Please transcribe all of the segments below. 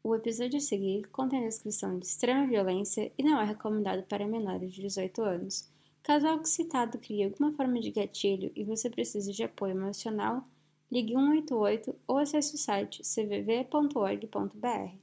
O episódio a seguir contém descrição de extrema violência e não é recomendado para menores de 18 anos. Caso algo citado crie alguma forma de gatilho e você precise de apoio emocional, ligue 188 ou acesse o site cvv.org.br.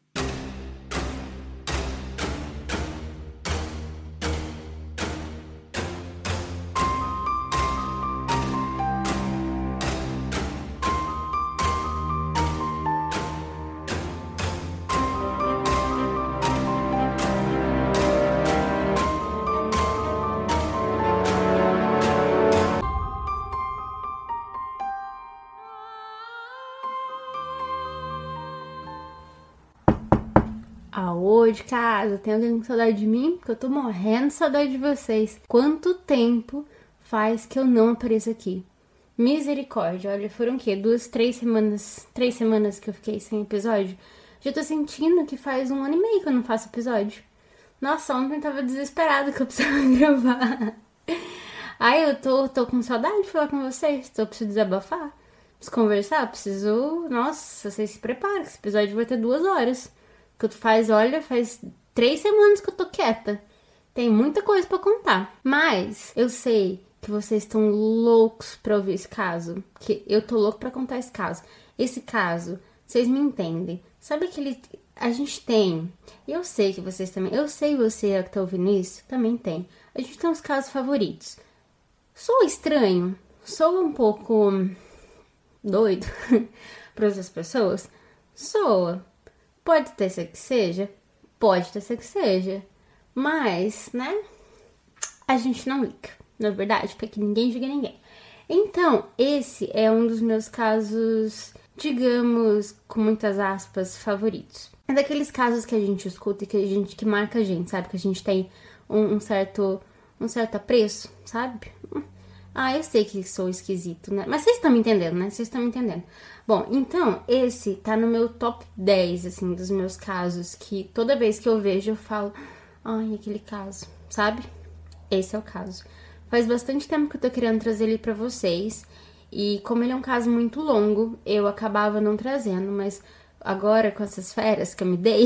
Aô, de casa, tem alguém com saudade de mim? Porque eu tô morrendo de saudade de vocês. Quanto tempo faz que eu não apareço aqui? Misericórdia, olha, foram o quê? 3 semanas que eu fiquei sem episódio? Já tô sentindo que faz 1 ano e meio que eu não faço episódio. Nossa, ontem eu tava desesperada que eu precisava gravar. Ai, eu tô com saudade de falar com vocês, preciso desabafar, preciso conversar, preciso... Nossa, vocês se preparem, esse episódio vai ter 2 horas. Que faz 3 semanas que eu tô quieta. Tem muita coisa pra contar. Mas eu sei que vocês estão loucos pra ouvir esse caso. Que eu tô louco pra contar esse caso. Esse caso, vocês me entendem. Sabe aquele... A gente tem... Eu sei que vocês também... Eu sei você que tá ouvindo isso, também tem. A gente tem uns casos favoritos. Sou estranho? Sou um pouco... doido? Para outras pessoas? Soa. Pode ter ser que seja, pode ter ser que seja, mas, né, a gente não liga, na verdade, porque ninguém julga ninguém. Então, esse é um dos meus casos, digamos, com muitas aspas, favoritos. É daqueles casos que a gente escuta e que marca a gente, sabe? Que a gente tem um certo apreço, sabe? Ah, eu sei que sou esquisito, né? Mas vocês estão me entendendo, né? Vocês estão me entendendo. Bom, então, esse tá no meu top 10, assim, dos meus casos, que toda vez que eu vejo eu falo, ai, aquele caso, sabe? Esse é o caso. Faz bastante tempo que eu tô querendo trazer ele pra vocês, e como ele é um caso muito longo, eu acabava não trazendo, mas agora, com essas férias que eu me dei...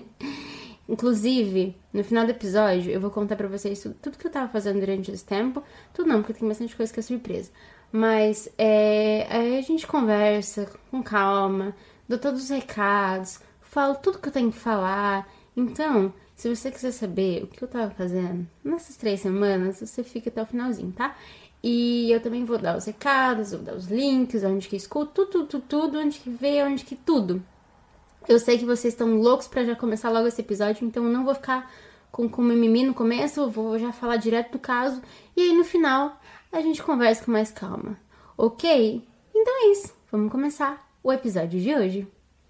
Inclusive, no final do episódio, eu vou contar pra vocês tudo que eu tava fazendo durante esse tempo. Tudo não, porque tem bastante coisa que é surpresa. Mas aí a gente conversa com calma, dou todos os recados, falo tudo que eu tenho que falar. Então, se você quiser saber o que eu tava fazendo nessas 3 semanas, você fica até o finalzinho, tá? E eu também vou dar os recados, vou dar os links, onde que escuto, tudo, onde que vê, onde que tudo. Eu sei que vocês estão loucos pra já começar logo esse episódio, então eu não vou ficar com mimimi no começo, eu vou já falar direto do caso, e aí no final a gente conversa com mais calma, ok? Então é isso, vamos começar o episódio de hoje.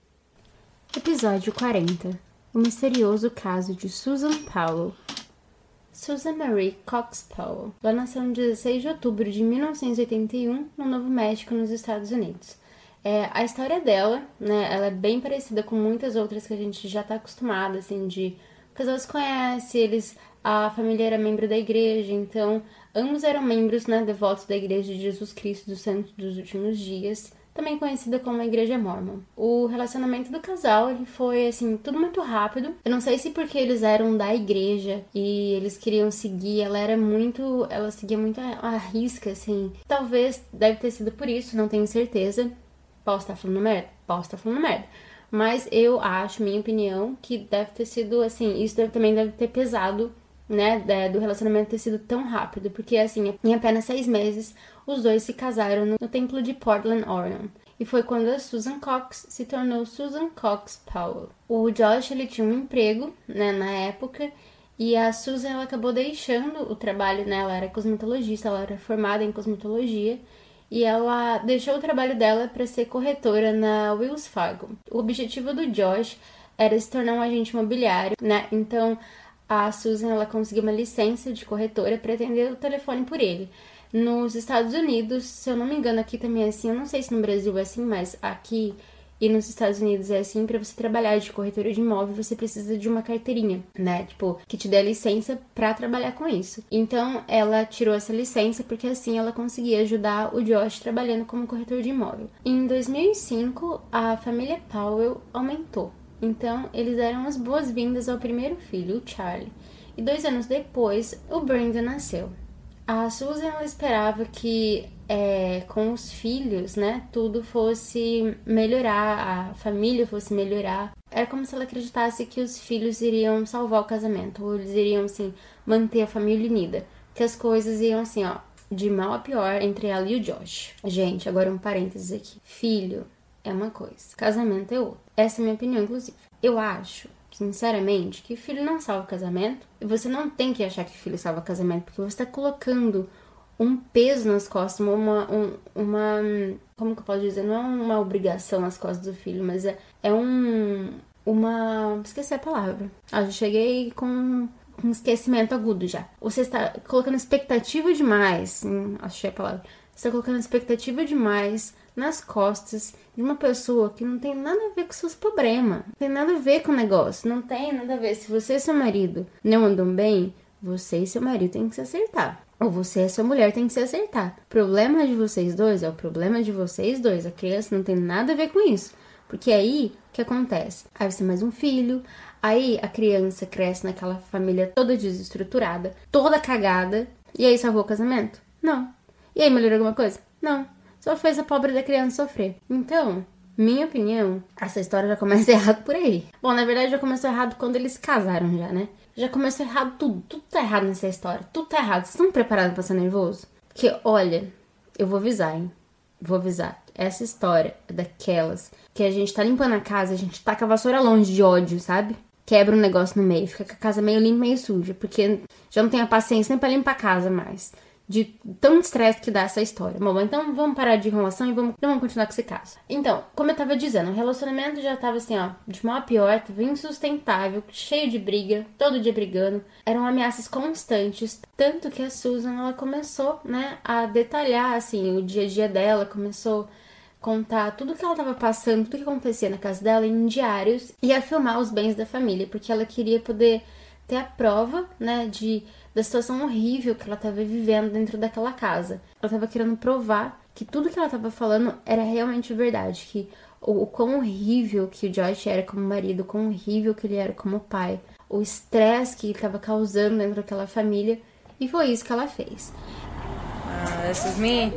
Episódio 40. O misterioso caso de Susan Powell. Susan Marie Cox Powell. Ela nasceu no 16 de outubro de 1981, no Novo México, nos Estados Unidos. A história dela, né, ela é bem parecida com muitas outras que a gente já tá acostumado, assim, de... O casal se conhece, a família era membro da igreja, então ambos eram membros, né, devotos da Igreja de Jesus Cristo dos Santos dos Últimos Dias, também conhecida como a Igreja Mórmon. O relacionamento do casal, ele foi, assim, tudo muito rápido. Eu não sei se porque eles eram da igreja e eles queriam seguir, ela seguia muito à risca, assim. Talvez, deve ter sido por isso, não tenho certeza. Posso estar falando merda. Mas eu acho, minha opinião, que deve ter sido, assim, isso também deve ter pesado, né, do relacionamento ter sido tão rápido. Porque, assim, em apenas 6 meses, os dois se casaram no templo de Portland, Oregon. E foi quando a Susan Cox se tornou Susan Cox Powell. O Josh, ele tinha um emprego, né, na época, e a Susan, ela acabou deixando o trabalho, né, ela era cosmetologista, ela era formada em cosmetologia, e ela deixou o trabalho dela para ser corretora na Wells Fargo. O objetivo do Josh era se tornar um agente imobiliário, né? Então, a Susan, ela conseguiu uma licença de corretora para atender o telefone por ele. Nos Estados Unidos, se eu não me engano, aqui também é assim, eu não sei se no Brasil é assim, mas aqui e nos Estados Unidos é assim, pra você trabalhar de corretora de imóvel, você precisa de uma carteirinha, né? Tipo, que te dê a licença pra trabalhar com isso. Então, ela tirou essa licença porque assim ela conseguia ajudar o Josh trabalhando como corretor de imóvel. Em 2005, a família Powell aumentou. Então, eles deram as boas-vindas ao primeiro filho, o Charlie. E 2 anos depois, o Brandon nasceu. A Susan, ela esperava que com os filhos, né, tudo fosse melhorar, a família fosse melhorar. Era como se ela acreditasse que os filhos iriam salvar o casamento, ou eles iriam, assim, manter a família unida. Que as coisas iam, assim, ó, de mal a pior entre ela e o Josh. Gente, agora um parênteses aqui. Filho é uma coisa, casamento é outra. Essa é a minha opinião, inclusive. Eu acho, sinceramente, que filho não salva o casamento. E você não tem que achar que filho salva o casamento, porque você tá colocando um peso nas costas, como que eu posso dizer? Não é uma obrigação nas costas do filho, mas esqueci a palavra. Já cheguei com um esquecimento agudo já. Você está colocando expectativa demais, achei a palavra. Você está colocando expectativa demais nas costas de uma pessoa que não tem nada a ver com seus problemas. Não tem nada a ver com o negócio. Não tem nada a ver. Se você e seu marido não andam bem, você e seu marido têm que se acertar. Ou você e sua mulher têm que se acertar. O problema de vocês dois é o problema de vocês dois. A criança não tem nada a ver com isso. Porque aí, o que acontece? Aí você tem mais um filho, aí a criança cresce naquela família toda desestruturada, toda cagada, e aí salvou o casamento? Não. E aí melhorou alguma coisa? Não. Só fez a pobre da criança sofrer. Então, minha opinião, essa história já começa errado por aí. Bom, na verdade já começou errado quando eles casaram já, né? Já começou errado tudo. Tudo tá errado nessa história. Tudo tá errado. Vocês estão preparados pra ser nervoso? Porque, olha, eu vou avisar, hein? Vou avisar. Essa história é daquelas que a gente tá limpando a casa, a gente taca a vassoura longe de ódio, sabe? Quebra um negócio no meio, fica com a casa meio limpa, meio suja, porque já não tenho a paciência nem pra limpar a casa mais. De tão estresse que dá essa história. Bom, então vamos parar de enrolação e vamos continuar com esse caso. Então, como eu tava dizendo, o relacionamento já tava assim, ó, de mal a pior, tava insustentável, cheio de briga, todo dia brigando. Eram ameaças constantes, tanto que a Susan, ela começou, né, a detalhar, assim, o dia a dia dela, começou a contar tudo que ela tava passando, tudo que acontecia na casa dela em diários e a filmar os bens da família, porque ela queria poder ter a prova, né, da situação horrível que ela estava vivendo dentro daquela casa. Ela estava querendo provar que tudo que ela estava falando era realmente verdade, que o quão horrível que o Josh era como marido, o quão horrível que ele era como pai, o estresse que ele estava causando dentro daquela família, e foi isso que ela fez. This is me,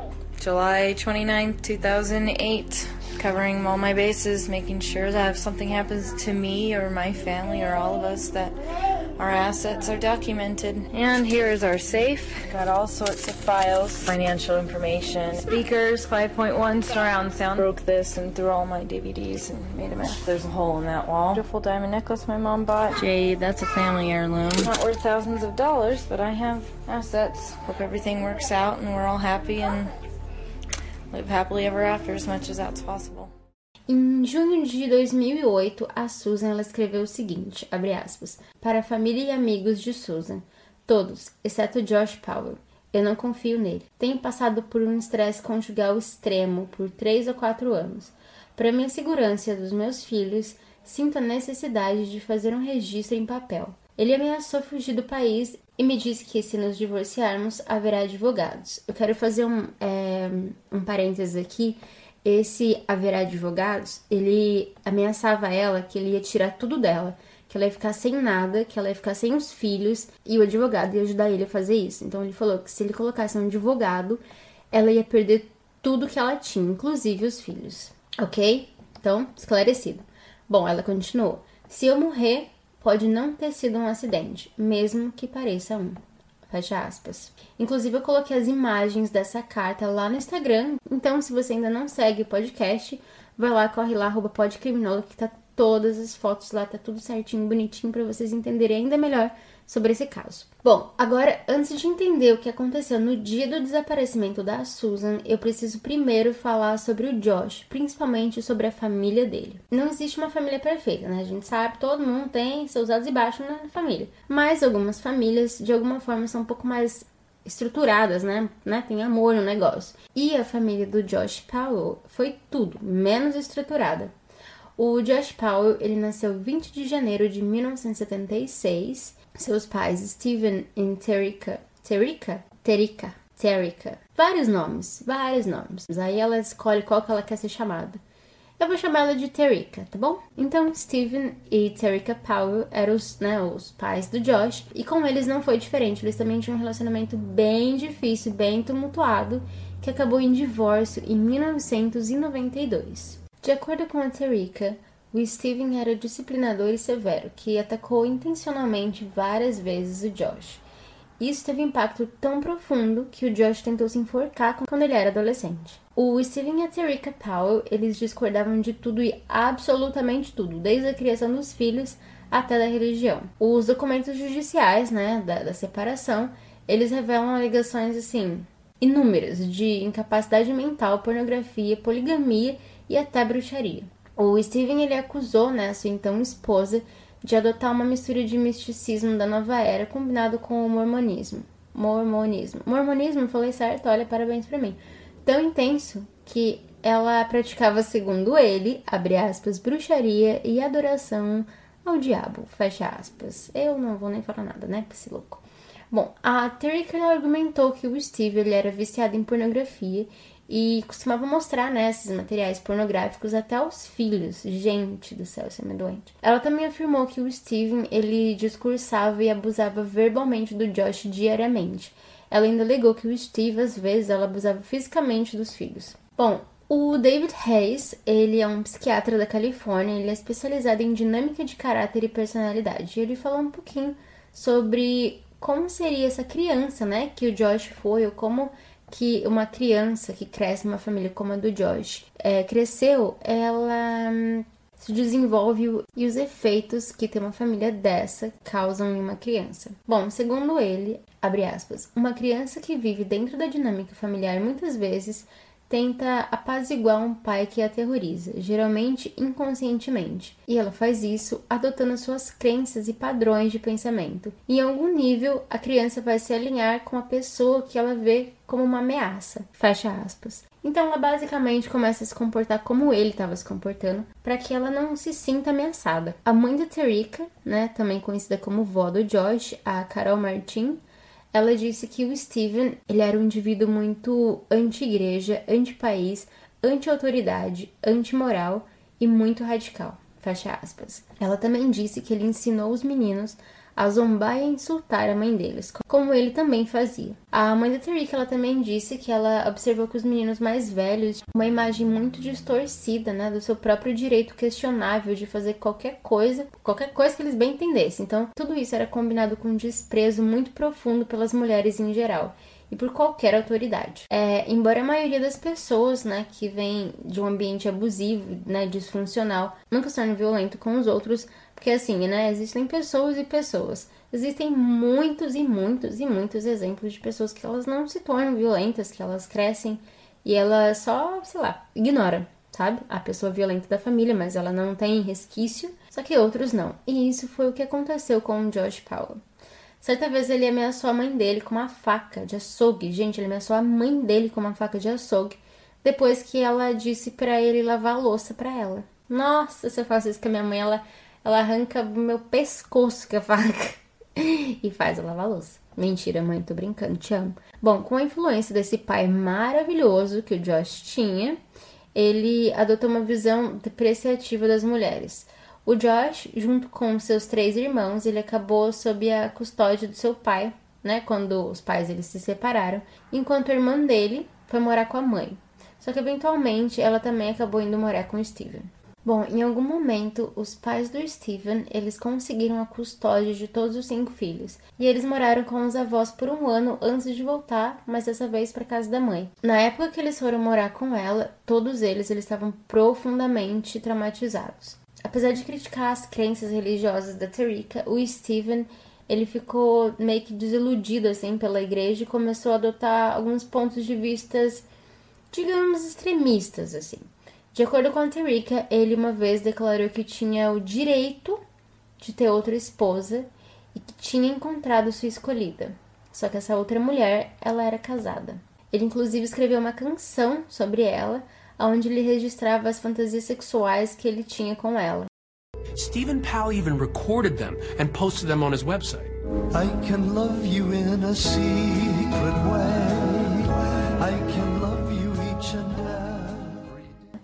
July 29th, 2008, covering all my bases, making sure that if something happens to me or my family or all of us, that our assets are documented. And here is our safe. Got all sorts of files, financial information, speakers, 5.1 surround sound. Broke this and threw all my DVDs and made a mess. There's a hole in that wall. Beautiful diamond necklace my mom bought. Jade, that's a family heirloom. Not worth thousands of dollars, but I have assets. Hope everything works out and we're all happy and live happily ever after as much as that's possible. Em junho de 2008, a Susan ela escreveu o seguinte, abre aspas, para a família e amigos de Susan, todos, exceto Josh Powell. Eu não confio nele. Tenho passado por um estresse conjugal extremo por 3 ou 4 anos. Para minha segurança e a dos meus filhos, sinto a necessidade de fazer um registro em papel. Ele ameaçou fugir do país e me disse que se nos divorciarmos, haverá advogados. Eu quero fazer um parênteses aqui. Esse haverá advogados, ele ameaçava ela que ele ia tirar tudo dela, que ela ia ficar sem nada, que ela ia ficar sem os filhos, e o advogado ia ajudar ele a fazer isso. Então ele falou que se ele colocasse um advogado, ela ia perder tudo que ela tinha, inclusive os filhos. Ok? Então, esclarecido. Bom, ela continuou. Se eu morrer, pode não ter sido um acidente, mesmo que pareça um. Fecha aspas. Inclusive, eu coloquei as imagens dessa carta lá no Instagram. Então, se você ainda não segue o podcast, vai lá, corre lá, @podcriminólogo, que tá todas as fotos lá, tá tudo certinho, bonitinho, pra vocês entenderem ainda melhor sobre esse caso. Bom, agora, antes de entender o que aconteceu no dia do desaparecimento da Susan, eu preciso primeiro falar sobre o Josh, principalmente sobre a família dele. Não existe uma família perfeita, né? A gente sabe, todo mundo tem seus altos e baixos na família. Mas algumas famílias, de alguma forma, são um pouco mais estruturadas, né? Tem amor no negócio. E a família do Josh Powell foi tudo, menos estruturada. O Josh Powell, ele nasceu 20 de janeiro de 1976. Seus pais, Steven e Terrica. Vários nomes. Aí ela escolhe qual que ela quer ser chamada. Eu vou chamar ela de Terrika, tá bom? Então, Steven e Terrika Powell eram os pais do Josh, e com eles não foi diferente. Eles também tinham um relacionamento bem difícil, bem tumultuado, que acabou em divórcio em 1992. De acordo com a Terrika, o Steven era disciplinador e severo, que atacou intencionalmente várias vezes o Josh. Isso teve impacto tão profundo que o Josh tentou se enforcar quando ele era adolescente. O Steven e a Terrika Powell, eles discordavam de tudo e absolutamente tudo, desde a criação dos filhos até da religião. Os documentos judiciais, da separação, eles revelam alegações, inúmeras de incapacidade mental, pornografia, poligamia e até bruxaria. O Steven, ele acusou, a sua então esposa, de adotar uma mistura de misticismo da nova era combinado com o mormonismo. Mormonismo, falei certo? Olha, parabéns pra mim. Tão intenso que ela praticava, segundo ele, abre aspas, bruxaria e adoração ao diabo, fecha aspas. Eu não vou nem falar nada, pra esse louco. Bom, a Terrika argumentou que o Steve ele era viciado em pornografia e costumava mostrar, esses materiais pornográficos até aos filhos. Gente do céu, isso é meio doente. Ela também afirmou que o Steven, ele discursava e abusava verbalmente do Josh diariamente. Ela ainda alegou que o Steve, às vezes, ela abusava fisicamente dos filhos. Bom, o David Hayes, ele é um psiquiatra da Califórnia, ele é especializado em dinâmica de caráter e personalidade. Ele falou um pouquinho sobre como seria essa criança, que o Josh foi, ou como que uma criança que cresce numa família como a do Josh cresceu, ela se desenvolve e os efeitos que ter uma família dessa causam em uma criança. Bom, segundo ele, abre aspas, uma criança que vive dentro da dinâmica familiar muitas vezes tenta apaziguar um pai que a aterroriza, geralmente inconscientemente. E ela faz isso adotando suas crenças e padrões de pensamento. Em algum nível, a criança vai se alinhar com a pessoa que ela vê como uma ameaça. Fecha aspas. Então ela basicamente começa a se comportar como ele estava se comportando, para que ela não se sinta ameaçada. A mãe da Terrika, também conhecida como vó do Josh, a Carol Martin, ela disse que o Steven, ele era um indivíduo muito anti-igreja, anti-país, anti-autoridade, anti-moral e muito radical. Fecha aspas. Ela também disse que ele ensinou os meninos a zombar e insultar a mãe deles, como ele também fazia. A mãe da Terrika, ela também disse que ela observou que os meninos mais velhos tinham uma imagem muito distorcida, do seu próprio direito questionável de fazer qualquer coisa que eles bem entendessem. Então, tudo isso era combinado com um desprezo muito profundo pelas mulheres em geral e por qualquer autoridade. Embora a maioria das pessoas, que vem de um ambiente abusivo, disfuncional, nunca se torne violento com os outros, porque existem pessoas e pessoas. Existem muitos e muitos e muitos exemplos de pessoas que elas não se tornam violentas, que elas crescem e elas só, ignoram, sabe? A pessoa violenta da família, mas ela não tem resquício, só que outros não. E isso foi o que aconteceu com o Josh Powell. Certa vez ele ameaçou a mãe dele com uma faca de açougue. Gente, ele ameaçou a mãe dele com uma faca de açougue, depois que ela disse pra ele lavar a louça pra ela. Nossa, se eu faço isso com a minha mãe, ela arranca meu pescoço com a faca e faz eu lavar a louça. Mentira, mãe, tô brincando, te amo. Bom, com a influência desse pai maravilhoso que o Josh tinha, ele adotou uma visão depreciativa das mulheres. O Josh, junto com seus 3 irmãos, ele acabou sob a custódia do seu pai, quando os pais eles se separaram, enquanto a irmã dele foi morar com a mãe. Só que, eventualmente, ela também acabou indo morar com o Steven. Bom, em algum momento, os pais do Steven, eles conseguiram a custódia de todos os 5 filhos. E eles moraram com os avós por 1 ano antes de voltar, mas dessa vez para casa da mãe. Na época que eles foram morar com ela, todos eles estavam profundamente traumatizados. Apesar de criticar as crenças religiosas da Terrika, o Steven, ele ficou meio que desiludido, pela igreja e começou a adotar alguns pontos de vista, digamos, extremistas, De acordo com a Terrika, ele uma vez declarou que tinha o direito de ter outra esposa e que tinha encontrado sua escolhida. Só que essa outra mulher, ela era casada. Ele inclusive escreveu uma canção sobre ela, onde ele registrava as fantasias sexuais que ele tinha com ela. Steven Powell even recorded them and posted them on his website. I can love you in a secret way. I can love you each and every day.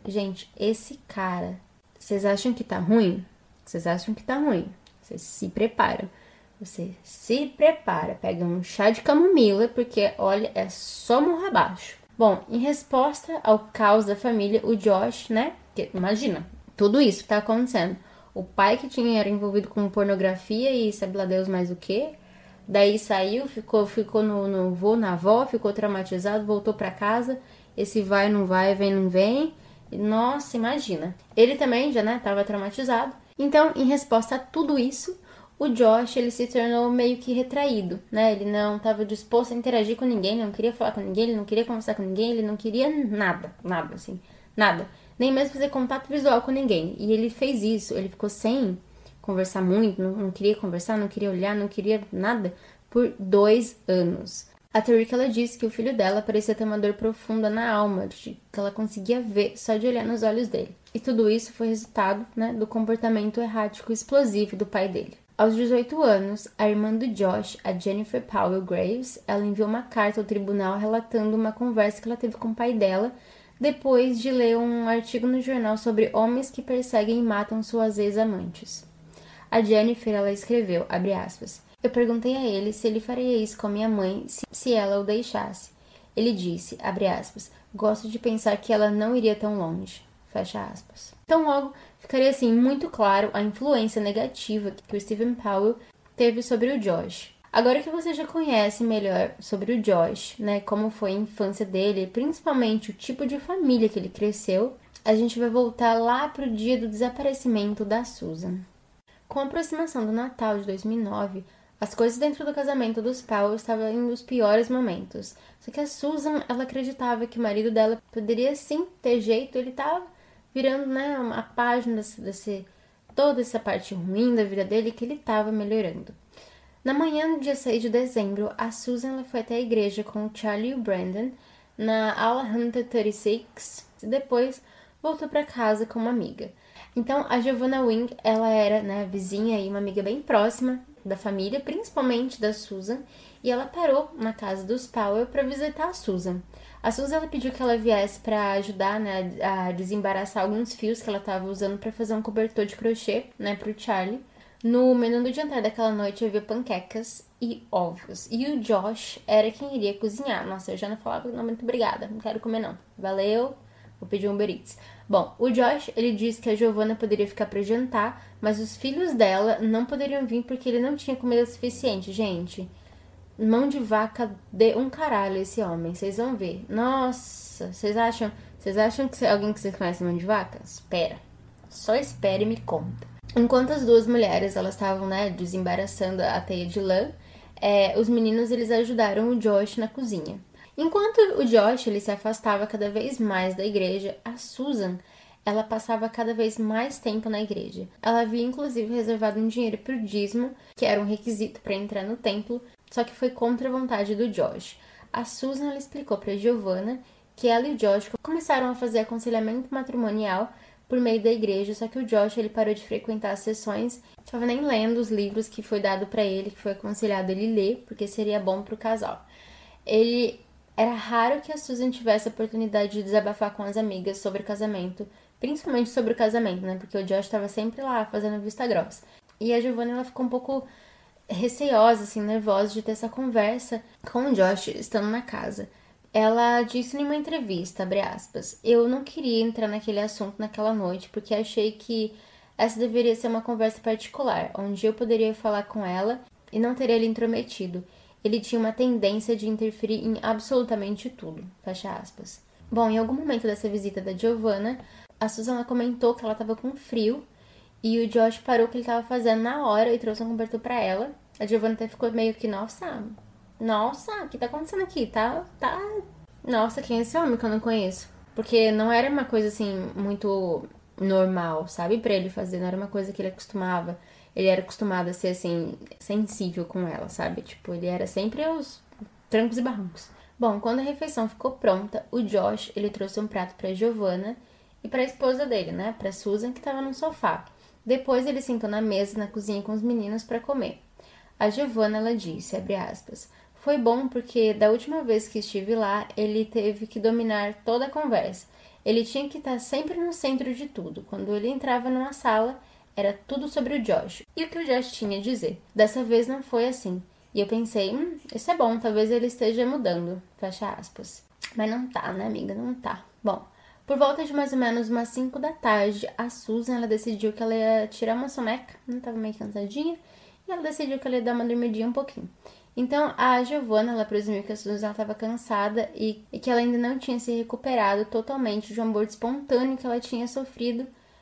Gente, esse cara, vocês acham que tá ruim? Vocês acham que tá ruim? Vocês se preparam. Você se prepara, pega um chá de camomila, porque, olha, é só morra abaixo. Bom, em resposta ao caos da família, o Josh, né? Que, imagina, tudo isso que tá acontecendo. O pai que era envolvido com pornografia e sabe lá Deus mais o que. Daí saiu, ficou no vô, na avó, ficou traumatizado, voltou pra casa. Esse vai, não vai, vem, não vem. Nossa, imagina. Ele também já, né, tava traumatizado. Então, em resposta a tudo isso, o Josh, ele se tornou meio que retraído, né? Ele não estava disposto a interagir com ninguém, ele não queria falar com ninguém, ele não queria conversar com ninguém, ele não queria nada, assim, nada. Nem mesmo fazer contato visual com ninguém. E ele fez isso, ele ficou sem conversar muito, não queria conversar, não queria olhar, não queria nada, por 2 anos. A Tariq, ela disse que o filho dela parecia ter uma dor profunda na alma, que ela conseguia ver só de olhar nos olhos dele. E tudo isso foi resultado, né, do comportamento errático e explosivo do pai dele. Aos 18 anos, a irmã do Josh, a Jennifer Powell Graves, ela enviou uma carta ao tribunal relatando uma conversa que ela teve com o pai dela depois de ler um artigo no jornal sobre homens que perseguem e matam suas ex-amantes. A Jennifer, ela escreveu, abre aspas, eu perguntei a ele se ele faria isso com minha mãe se ela o deixasse. Ele disse, abre aspas, gosto de pensar que ela não iria tão longe, fecha aspas. Então logo ficaria assim muito claro a influência negativa que o Steven Powell teve sobre o Josh. Agora que você já conhece melhor sobre o Josh, né, como foi a infância dele, principalmente o tipo de família que ele cresceu, a gente vai voltar lá pro dia do desaparecimento da Susan. Com a aproximação do Natal de 2009, as coisas dentro do casamento dos Powell estavam em um dos piores momentos. Só que a Susan, ela acreditava que o marido dela poderia sim ter jeito, ele estava virando, né, uma página toda essa parte ruim da vida dele que ele estava melhorando. Na manhã do dia 6 de dezembro, a Susan ela foi até a igreja com o Charlie e o Brandon na aula 136 e depois voltou para casa com uma amiga. Então, a Giovanna Wing, ela era, né, vizinha e uma amiga bem próxima da família, principalmente da Susan, e ela parou na casa dos Powell para visitar a Susan. A Susan, ela pediu que ela viesse para ajudar, né, a desembaraçar alguns fios que ela estava usando para fazer um cobertor de crochê, né, para o Charlie. No menu do jantar daquela noite havia panquecas e ovos. E o Josh era quem iria cozinhar. Nossa, eu já não falava, não, muito obrigada, não quero comer não. Valeu, vou pedir um Uber Eats. Bom, o Josh, ele disse que a Giovanna poderia ficar para jantar, mas os filhos dela não poderiam vir porque ele não tinha comida suficiente. Gente, mão de vaca de um caralho esse homem, vocês vão ver. Nossa, vocês acham que alguém que vocês conhecem mão de vaca? Espera, só espere e me conta. Enquanto as duas mulheres, elas estavam, né, desembaraçando a teia de lã, os meninos, eles ajudaram o Josh na cozinha. Enquanto o Josh, ele se afastava cada vez mais da igreja, a Susan, ela passava cada vez mais tempo na igreja. Ela havia, inclusive, reservado um dinheiro para o dízimo, que era um requisito para entrar no templo, só que foi contra a vontade do Josh. A Susan, ela explicou para Giovanna que ela e o Josh começaram a fazer aconselhamento matrimonial por meio da igreja, só que o Josh, ele parou de frequentar as sessões, não estava nem lendo os livros que foi dado para ele, que foi aconselhado ele ler, porque seria bom para o casal. Era raro que a Susan tivesse a oportunidade de desabafar com as amigas sobre o casamento, principalmente sobre o casamento, né? Porque o Josh estava sempre lá fazendo vista grossa. E a Giovanna, ela ficou um pouco receosa, assim, nervosa de ter essa conversa com o Josh estando na casa. Ela disse em uma entrevista, abre aspas, eu não queria entrar naquele assunto naquela noite, porque achei que essa deveria ser uma conversa particular, onde eu poderia falar com ela e não teria ele intrometido. Ele tinha uma tendência de interferir em absolutamente tudo, fecha aspas. Bom, em algum momento dessa visita da Giovanna, a Susan comentou que ela estava com frio e o Josh parou o que ele estava fazendo na hora e trouxe um cobertor para ela. A Giovanna até ficou meio que, nossa, o que tá acontecendo aqui? Nossa, quem é esse homem que eu não conheço? Porque não era uma coisa, assim, muito normal, sabe? Pra ele fazer, não era uma coisa que ele acostumava. Ele era acostumado a ser, assim, sensível com ela, sabe? Tipo, ele era sempre aos trancos e barrancos. Bom, quando a refeição ficou pronta, o Josh, ele trouxe um prato pra Giovanna e pra esposa dele, né? Pra Susan, que tava no sofá. Depois ele sentou na mesa, na cozinha com os meninos pra comer. A Giovanna, ela disse, abre aspas, foi bom porque da última vez que estive lá, ele teve que dominar toda a conversa. Ele tinha que estar sempre no centro de tudo. Quando ele entrava numa sala, era tudo sobre o Josh. E o que o Josh tinha a dizer. Dessa vez não foi assim. E eu pensei, isso é bom, talvez ele esteja mudando. Fecha aspas. Mas não tá, né, amiga? Não tá. Bom, por volta de mais ou menos umas 5 da tarde, a Susan, ela decidiu que ela ia tirar uma soneca. Não tava meio cansadinha. E ela decidiu que ela ia dar uma dormidinha um pouquinho. Então, a Giovanna, ela presumiu que a Susan estava cansada e que ela ainda não tinha se recuperado totalmente de um aborto espontâneo que ela tinha sofrido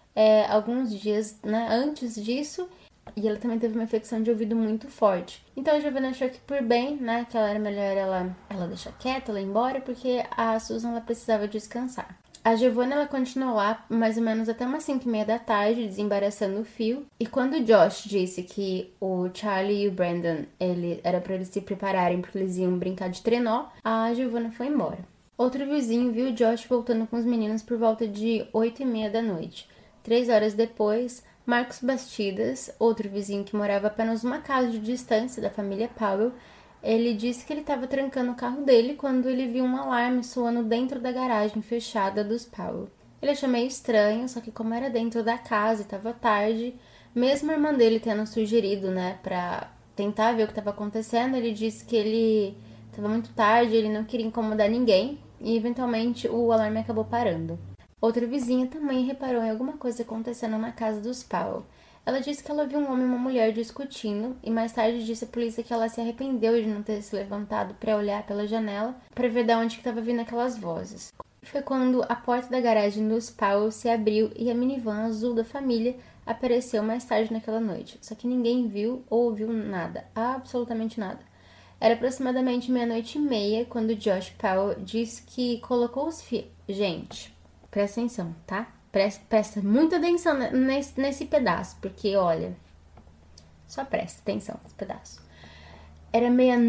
alguns dias, né, antes disso. E ela também teve uma infecção de ouvido muito forte. Então, a Giovanna achou que por bem, né, que ela era melhor ela deixar quieta, ela ir embora, porque a Susan, ela precisava descansar. A Giovanna, ela continuou lá mais ou menos até umas 5:30 da tarde, desembaraçando o fio. E quando o Josh disse que o Charlie e o Brandon, era pra eles se prepararem porque eles iam brincar de trenó, a Giovanna foi embora. Outro vizinho viu o Josh voltando com os meninos por volta de 8:30 da noite. 3 horas depois, Marcos Bastidas, outro vizinho que morava apenas uma casa de distância da família Powell, ele disse que ele estava trancando o carro dele quando ele viu um alarme soando dentro da garagem fechada dos Powell. Ele achou meio estranho, só que como era dentro da casa e estava tarde, mesmo a irmã dele tendo sugerido, né, pra tentar ver o que estava acontecendo, ele disse que ele estava muito tarde, ele não queria incomodar ninguém e eventualmente o alarme acabou parando. Outra vizinha também reparou em alguma coisa acontecendo na casa dos Powell. Ela disse que ela viu um homem e uma mulher discutindo e mais tarde disse à polícia que ela se arrependeu de não ter se levantado para olhar pela janela para ver de onde estava vindo aquelas vozes. Foi quando a porta da garagem dos Powell se abriu e a minivan azul da família apareceu mais tarde naquela noite. Só que ninguém viu ou ouviu nada, absolutamente nada. Era aproximadamente 00:30 quando Josh Powell disse que colocou os fios. Gente, presta atenção, tá? Presta muita atenção nesse pedaço, porque, olha, só presta atenção nesse pedaço. Era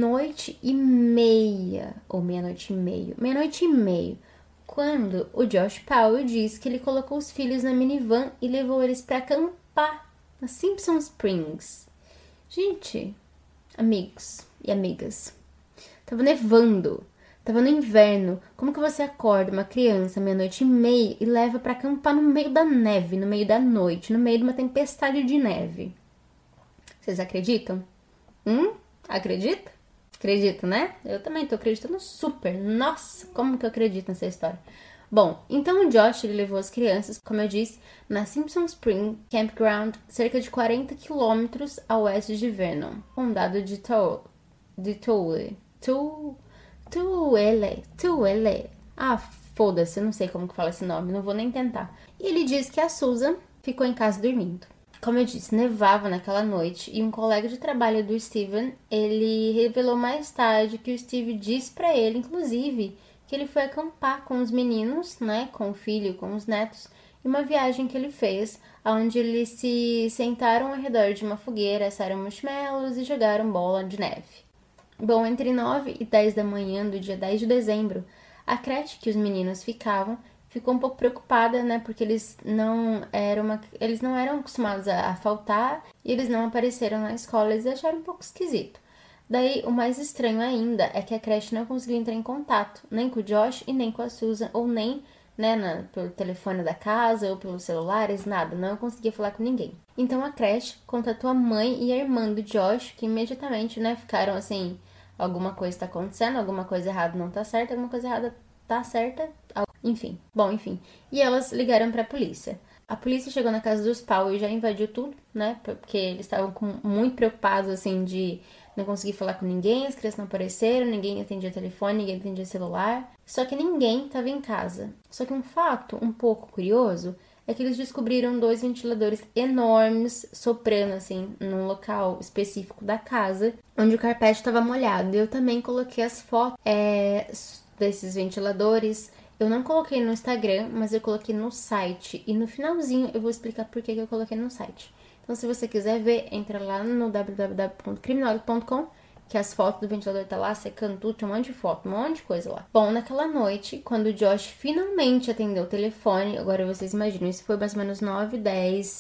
00:30, ou 00:30, 00:30, quando o Josh Powell disse que ele colocou os filhos na minivan e levou eles para acampar na Simpson Springs. Gente, amigos e amigas, tava nevando. Tava no inverno. Como que você acorda uma criança 00:30 e leva pra acampar no meio da neve, no meio da noite, no meio de uma tempestade de neve? Vocês acreditam? Acredita? Acredito, né? Eu também tô acreditando super. Nossa, como que eu acredito nessa história? Bom, então o Josh, ele levou as crianças, como eu disse, na Simpson Spring Campground, cerca de 40 quilômetros a oeste de Vernon, condado de Tulare. Ah, foda-se, eu não sei como que fala esse nome, não vou nem tentar. E ele disse que a Susan ficou em casa dormindo. Como eu disse, nevava naquela noite e um colega de trabalho do Steven, ele revelou mais tarde que o Steve disse pra ele, inclusive, que ele foi acampar com os meninos, né, com o filho, com os netos, em uma viagem que ele fez, onde eles se sentaram ao redor de uma fogueira, assaram marshmallows e jogaram bola de neve. Bom, entre 9 e 10 da manhã do dia 10 de dezembro, a creche que os meninos ficou um pouco preocupada, né, porque eles não eram acostumados a faltar e eles não apareceram na escola, eles acharam um pouco esquisito. Daí, o mais estranho ainda é que a creche não conseguiu entrar em contato, nem com o Josh e nem com a Susan, ou nem, né, pelo telefone da casa ou pelos celulares, nada, não conseguia falar com ninguém. Então a creche contatou a mãe e a irmã do Josh, que imediatamente, né, ficaram assim, alguma coisa está acontecendo, alguma coisa errada não tá certa, alguma coisa errada tá certa, enfim. E elas ligaram pra polícia. A polícia chegou na casa dos Powell e já invadiu tudo, né, porque eles estavam muito preocupados, assim, de não conseguir falar com ninguém, as crianças não apareceram, ninguém atendia telefone, ninguém atendia celular. Só que ninguém estava em casa. Só que um fato um pouco curioso é que eles descobriram 2 ventiladores enormes soprando, assim, num local específico da casa, onde o carpete estava molhado. Eu também coloquei as fotos desses ventiladores. Eu não coloquei no Instagram, mas eu coloquei no site. E no finalzinho eu vou explicar por que eu coloquei no site. Então, se você quiser ver, entra lá no www.criminólogo.com, que as fotos do ventilador tá lá secando tudo, tem um monte de foto, um monte de coisa lá. Bom, naquela noite, quando o Josh finalmente atendeu o telefone, agora vocês imaginam, isso foi mais ou menos 9:10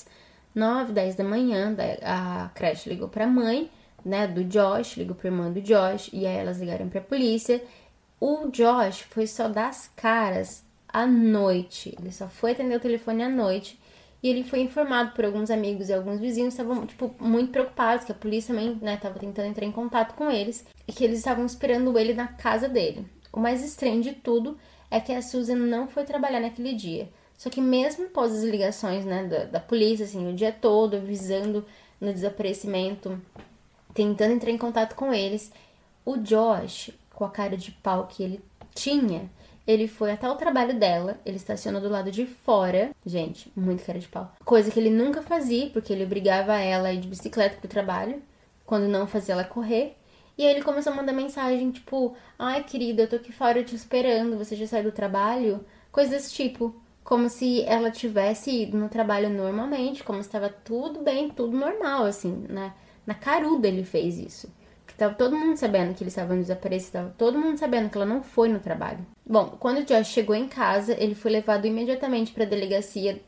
da manhã, a creche ligou pra mãe, né, do Josh, ligou pra irmã do Josh, e aí elas ligaram pra polícia. O Josh foi só dar as caras à noite. Ele só foi atender o telefone à noite. E ele foi informado por alguns amigos e alguns vizinhos que estavam, muito preocupados, que a polícia também, né, tava tentando entrar em contato com eles, e que eles estavam esperando ele na casa dele. O mais estranho de tudo é que a Susan não foi trabalhar naquele dia. Só que mesmo após as ligações, né, da polícia, assim, o dia todo, avisando no desaparecimento, tentando entrar em contato com eles, o Josh, com a cara de pau que ele tinha, ele foi até o trabalho dela, ele estacionou do lado de fora. Gente, muito cara de pau. Coisa que ele nunca fazia, porque ele obrigava ela a ir de bicicleta pro trabalho, quando não fazia ela correr. E aí ele começou a mandar mensagem, tipo, ai, querida, eu tô aqui fora te esperando, você já saiu do trabalho? Coisas desse tipo. Como se ela tivesse ido no trabalho normalmente, como se estava tudo bem, tudo normal, assim, né? Na caruda ele fez isso. Tava todo mundo sabendo que eles estavam desaparecidos, tava todo mundo sabendo que ela não foi no trabalho. Bom, quando o Josh chegou em casa, ele foi levado imediatamente para a delegacia.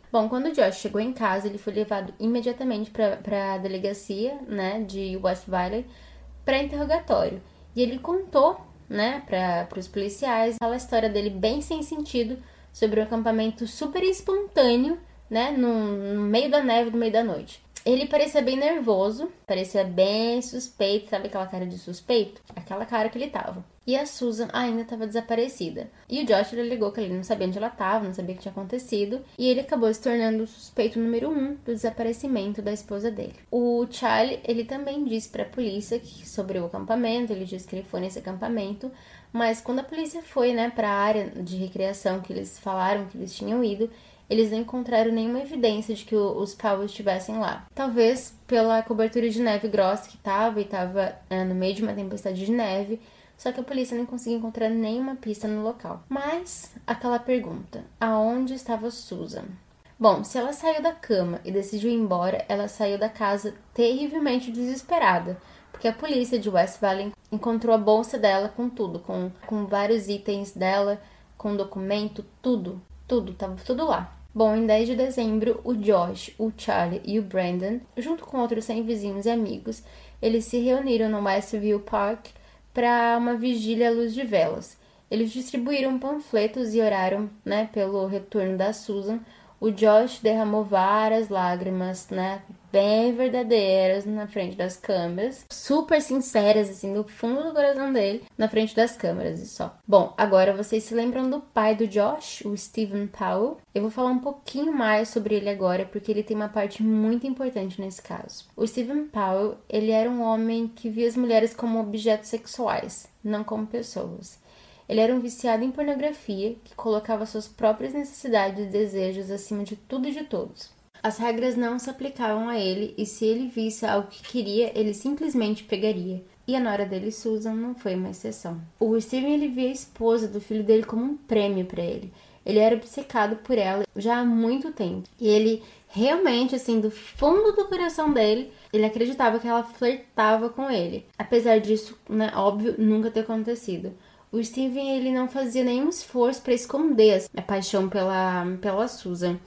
Para a delegacia, né, de West Valley, para interrogatório. E ele contou, né, para os policiais, aquela história dele bem sem sentido sobre um acampamento super espontâneo, né, no meio da neve, no meio da noite. Ele parecia bem nervoso, parecia bem suspeito, sabe aquela cara de suspeito? Aquela cara que ele tava. E a Susan ainda estava desaparecida. E o Josh, ele alegou que ele não sabia onde ela estava, não sabia o que tinha acontecido. E ele acabou se tornando o suspeito número 1 do desaparecimento da esposa dele. O Charlie, ele também disse para a polícia sobre o acampamento, ele disse que ele foi nesse acampamento. Mas quando a polícia foi, né, para a área de recreação que eles falaram que eles tinham ido, eles não encontraram nenhuma evidência de que os Powell estivessem lá. Talvez pela cobertura de neve grossa que estava no meio de uma tempestade de neve, só que a polícia não conseguiu encontrar nenhuma pista no local. Mas, aquela pergunta, aonde estava Susan? Bom, se ela saiu da cama e decidiu ir embora, ela saiu da casa terrivelmente desesperada, porque a polícia de West Valley encontrou a bolsa dela com tudo, com vários itens dela, com documento, tudo, tava tudo lá. Bom, em 10 de dezembro, o Josh, o Charlie e o Brandon, junto com outros 100 vizinhos e amigos, eles se reuniram no Westview Park para uma vigília à luz de velas. Eles distribuíram panfletos e oraram, né, pelo retorno da Susan. O Josh derramou várias lágrimas, né, bem verdadeiras na frente das câmeras, super sinceras, assim, do fundo do coração dele, na frente das câmeras e só. Bom, agora vocês se lembram do pai do Josh, o Stephen Powell? Eu vou falar um pouquinho mais sobre ele agora, porque ele tem uma parte muito importante nesse caso. O Stephen Powell, ele era um homem que via as mulheres como objetos sexuais, não como pessoas. Ele era um viciado em pornografia que colocava suas próprias necessidades e desejos acima de tudo e de todos. As regras não se aplicavam a ele e se ele visse algo que queria, ele simplesmente pegaria. E a nora dele, Susan, não foi uma exceção. O Steven, ele via a esposa do filho dele como um prêmio para ele. Ele era obcecado por ela já há muito tempo. E ele realmente, assim, do fundo do coração dele, ele acreditava que ela flertava com ele. Apesar disso, né, óbvio, nunca ter acontecido. O Steven, ele não fazia nenhum esforço para esconder a paixão pela Susan.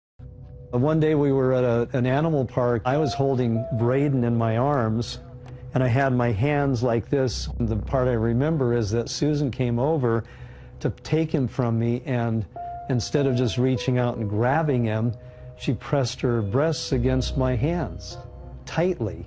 One day we were at an animal park. I was holding Braden in my arms, and I had my hands like this. The part I remember is that Susan came over to take him from me, and instead of just reaching out and grabbing him, she pressed her breasts against my hands, tightly.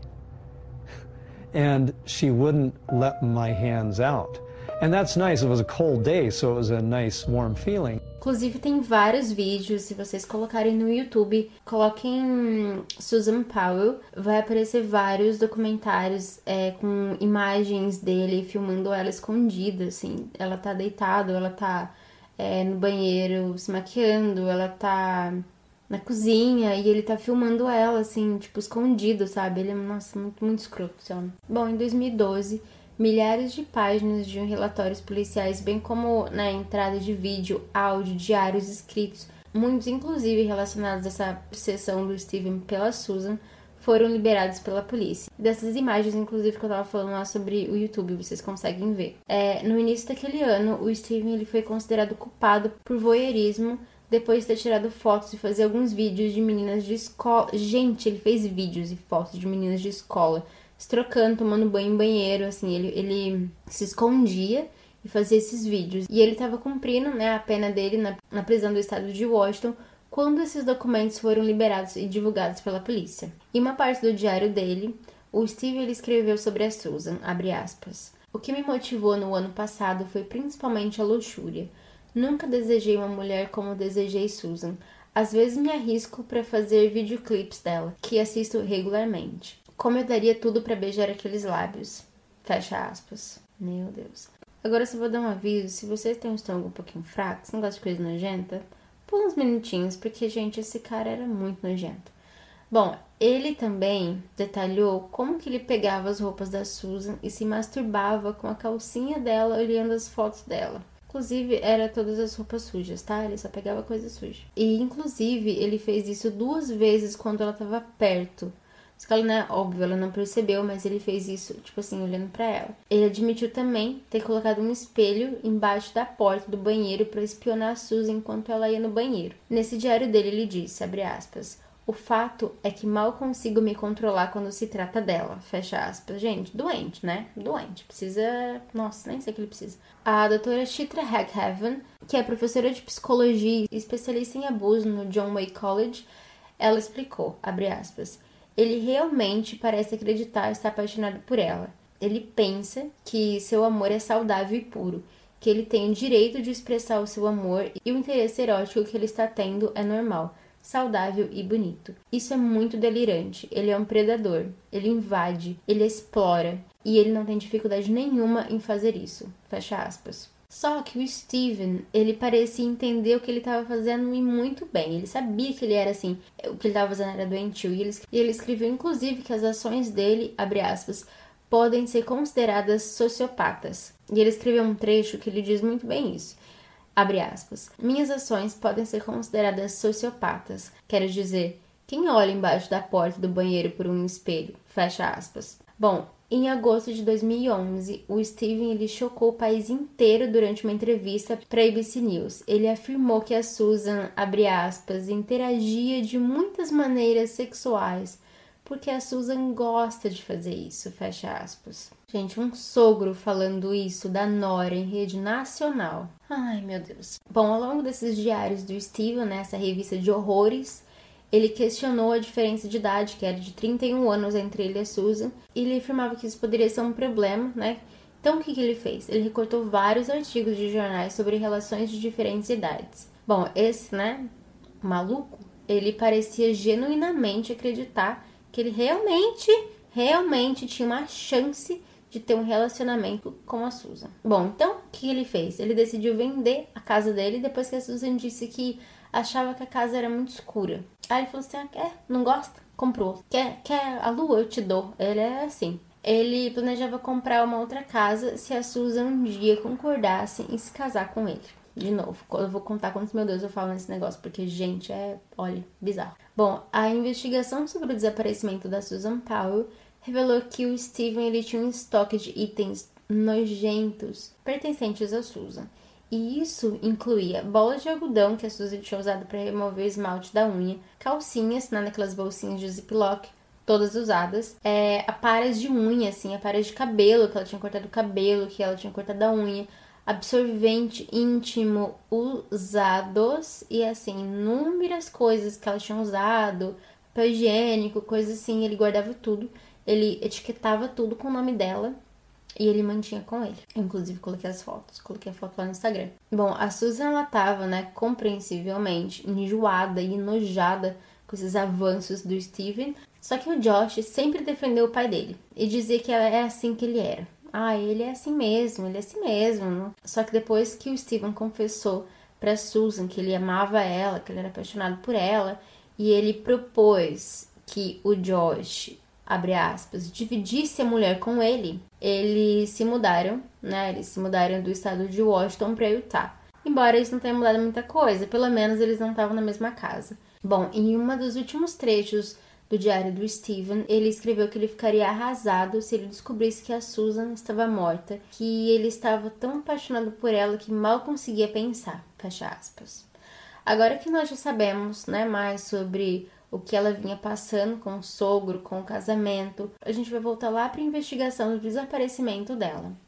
And she wouldn't let my hands out. And that's nice. It was a cold day, so it was a nice warm feeling. Inclusive tem vários vídeos, se vocês colocarem no YouTube, coloquem Susan Powell, vai aparecer vários documentários com imagens dele filmando ela escondida, assim. Ela tá deitada, ela tá no banheiro se maquiando, ela tá na cozinha e ele tá filmando ela, assim, tipo, escondido, sabe? Ele é, nossa, muito, muito escroto, sabe? Bom, em 2012... milhares de páginas de relatórios policiais, bem como na entrada de vídeo, áudio, diários escritos, muitos inclusive relacionados a essa obsessão do Steven pela Susan, foram liberados pela polícia. Dessas imagens, inclusive, que eu tava falando lá sobre o YouTube, vocês conseguem ver. No início daquele ano, o Steven ele foi considerado culpado por voyeurismo, depois de ter tirado fotos e fazer alguns vídeos de meninas de escola. Gente, ele fez vídeos e fotos de meninas de escola, se trocando, tomando banho em banheiro, assim, ele se escondia e e fazia esses vídeos. E ele estava cumprindo, né, a pena dele na prisão do estado de Washington quando esses documentos foram liberados e divulgados pela polícia. Em uma parte do diário dele, o Steve ele escreveu sobre a Susan, abre aspas. O que me motivou no ano passado foi principalmente a luxúria. Nunca desejei uma mulher como desejei Susan. Às vezes me arrisco para fazer videoclips dela, que assisto regularmente. Como eu daria tudo para beijar aqueles lábios. Fecha aspas. Meu Deus. Agora só vou dar um aviso, se você tem um estômago um pouquinho fraco, se não gosta de coisa nojenta, pula uns minutinhos, porque, gente, esse cara era muito nojento. Bom, ele também detalhou como que ele pegava as roupas da Susan e se masturbava com a calcinha dela olhando as fotos dela. Inclusive, era todas as roupas sujas, tá? Ele só pegava coisa suja. E, inclusive, ele fez isso 2 vezes quando ela tava perto. Só que ela, né, óbvio, ela não percebeu, mas ele fez isso, tipo assim, olhando pra ela. Ele admitiu também ter colocado um espelho embaixo da porta do banheiro pra espionar a Susan enquanto ela ia no banheiro. Nesse diário dele, ele disse, abre aspas, o fato é que mal consigo me controlar quando se trata dela, fecha aspas. Gente, doente, né? Doente. Precisa... Nossa, nem sei o que ele precisa. A doutora Chitra Hackhaven, que é professora de psicologia e especialista em abuso no John Way College, ela explicou, abre aspas, ele realmente parece acreditar estar apaixonado por ela. Ele pensa que seu amor é saudável e puro, que ele tem o direito de expressar o seu amor e o interesse erótico que ele está tendo é normal, saudável e bonito. Isso é muito delirante. Ele é um predador. Ele invade, ele explora e ele não tem dificuldade nenhuma em fazer isso. Fecha aspas. Só que o Steven, ele parecia entender o que ele estava fazendo e muito bem. Ele sabia que ele era assim, o que ele estava fazendo era doentio. E ele escreveu, inclusive, que as ações dele, abre aspas, podem ser consideradas sociopatas. E ele escreveu um trecho que ele diz muito bem isso. Abre aspas. Minhas ações podem ser consideradas sociopatas. Quero dizer, quem olha embaixo da porta do banheiro por um espelho? Fecha aspas. Bom, em agosto de 2011, o Steven ele chocou o país inteiro durante uma entrevista para a ABC News. Ele afirmou que a Susan, abre aspas, interagia de muitas maneiras sexuais, porque a Susan gosta de fazer isso, fecha aspas. Gente, um sogro falando isso da nora em rede nacional. Ai, meu Deus. Bom, ao longo desses diários do Steven, nessa revista de horrores, ele questionou a diferença de idade, que era de 31 anos entre ele e a Susan, e ele afirmava que isso poderia ser um problema, né? Então, o que ele fez? Ele recortou vários artigos de jornais sobre relações de diferentes idades. Bom, esse, né, maluco, ele parecia genuinamente acreditar que ele realmente tinha uma chance de ter um relacionamento com a Susan. Bom, então, o que ele fez? Ele decidiu vender a casa dele depois que a Susan disse que achava que a casa era muito escura. Aí ele falou assim, não gosta? Comprou. Quer a lua? Eu te dou. Ele é assim. Ele planejava comprar uma outra casa se a Susan um dia concordasse em se casar com ele. De novo, eu vou contar quantos, meu Deus, eu falo nesse negócio, porque, gente, olha, bizarro. Bom, a investigação sobre o desaparecimento da Susan Powell revelou que o Steven ele tinha um estoque de itens nojentos pertencentes a Susan. E isso incluía bolas de algodão que a Susan tinha usado para remover o esmalte da unha, calcinhas, naquelas bolsinhas de ziplock, todas usadas, aparas de unha, assim, aparas de cabelo, que ela tinha cortado o cabelo, que ela tinha cortado a unha, absorvente íntimo usados e, assim, inúmeras coisas que ela tinha usado, papel higiênico, coisas assim, ele guardava tudo, ele etiquetava tudo com o nome dela, e ele mantinha com ele. Eu, inclusive, coloquei as fotos. Coloquei a foto lá no Instagram. Bom, a Susan, ela tava, né, compreensivelmente enjoada e enojada com esses avanços do Steven. Só que o Josh sempre defendeu o pai dele. E dizia que é assim que ele era. Ele é assim mesmo, ele é assim mesmo. Só que depois que o Steven confessou pra Susan que ele amava ela, que ele era apaixonado por ela, e ele propôs que o Josh, abre aspas, dividisse a mulher com ele, eles se mudaram, né? Eles se mudaram do estado de Washington para Utah. Embora eles não tenham mudado muita coisa, pelo menos eles não estavam na mesma casa. Bom, em uma dos últimos trechos do diário do Steven, ele escreveu que ele ficaria arrasado se ele descobrisse que a Susan estava morta, que ele estava tão apaixonado por ela que mal conseguia pensar, fecha aspas. Agora que nós já sabemos, né, mais sobre o que ela vinha passando com o sogro, com o casamento, a gente vai voltar lá para a investigação do desaparecimento dela.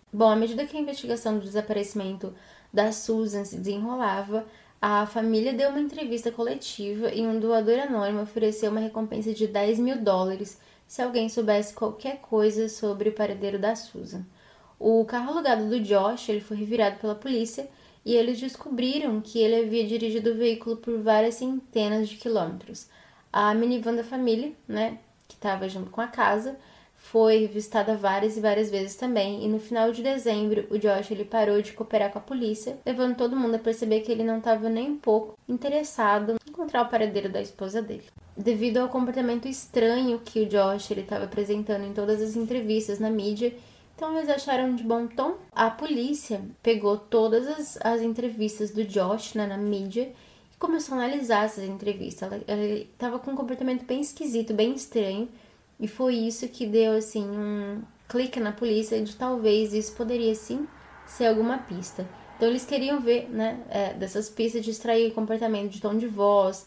Bom, à medida que a investigação do desaparecimento da Susan se desenrolava, a família deu uma entrevista coletiva e um doador anônimo ofereceu uma recompensa de $10.000 se alguém soubesse qualquer coisa sobre o paradeiro da Susan. O carro alugado do Josh ele foi revirado pela polícia e eles descobriram que ele havia dirigido o veículo por várias centenas de quilômetros. A minivan da família, que estava junto com a casa, foi revistada várias e várias vezes também, e no final de dezembro o Josh ele parou de cooperar com a polícia, levando todo mundo a perceber que ele não estava nem um pouco interessado em encontrar o paradeiro da esposa dele. Devido ao comportamento estranho que o Josh estava apresentando em todas as entrevistas na mídia, então eles acharam de bom tom. A polícia pegou todas as entrevistas do Josh na mídia e começou a analisar essas entrevistas. Ele estava com um comportamento bem esquisito, bem estranho, e foi isso que deu assim um clique na polícia de talvez isso poderia sim ser alguma pista. Então eles queriam ver, dessas pistas de extrair comportamento de tom de voz,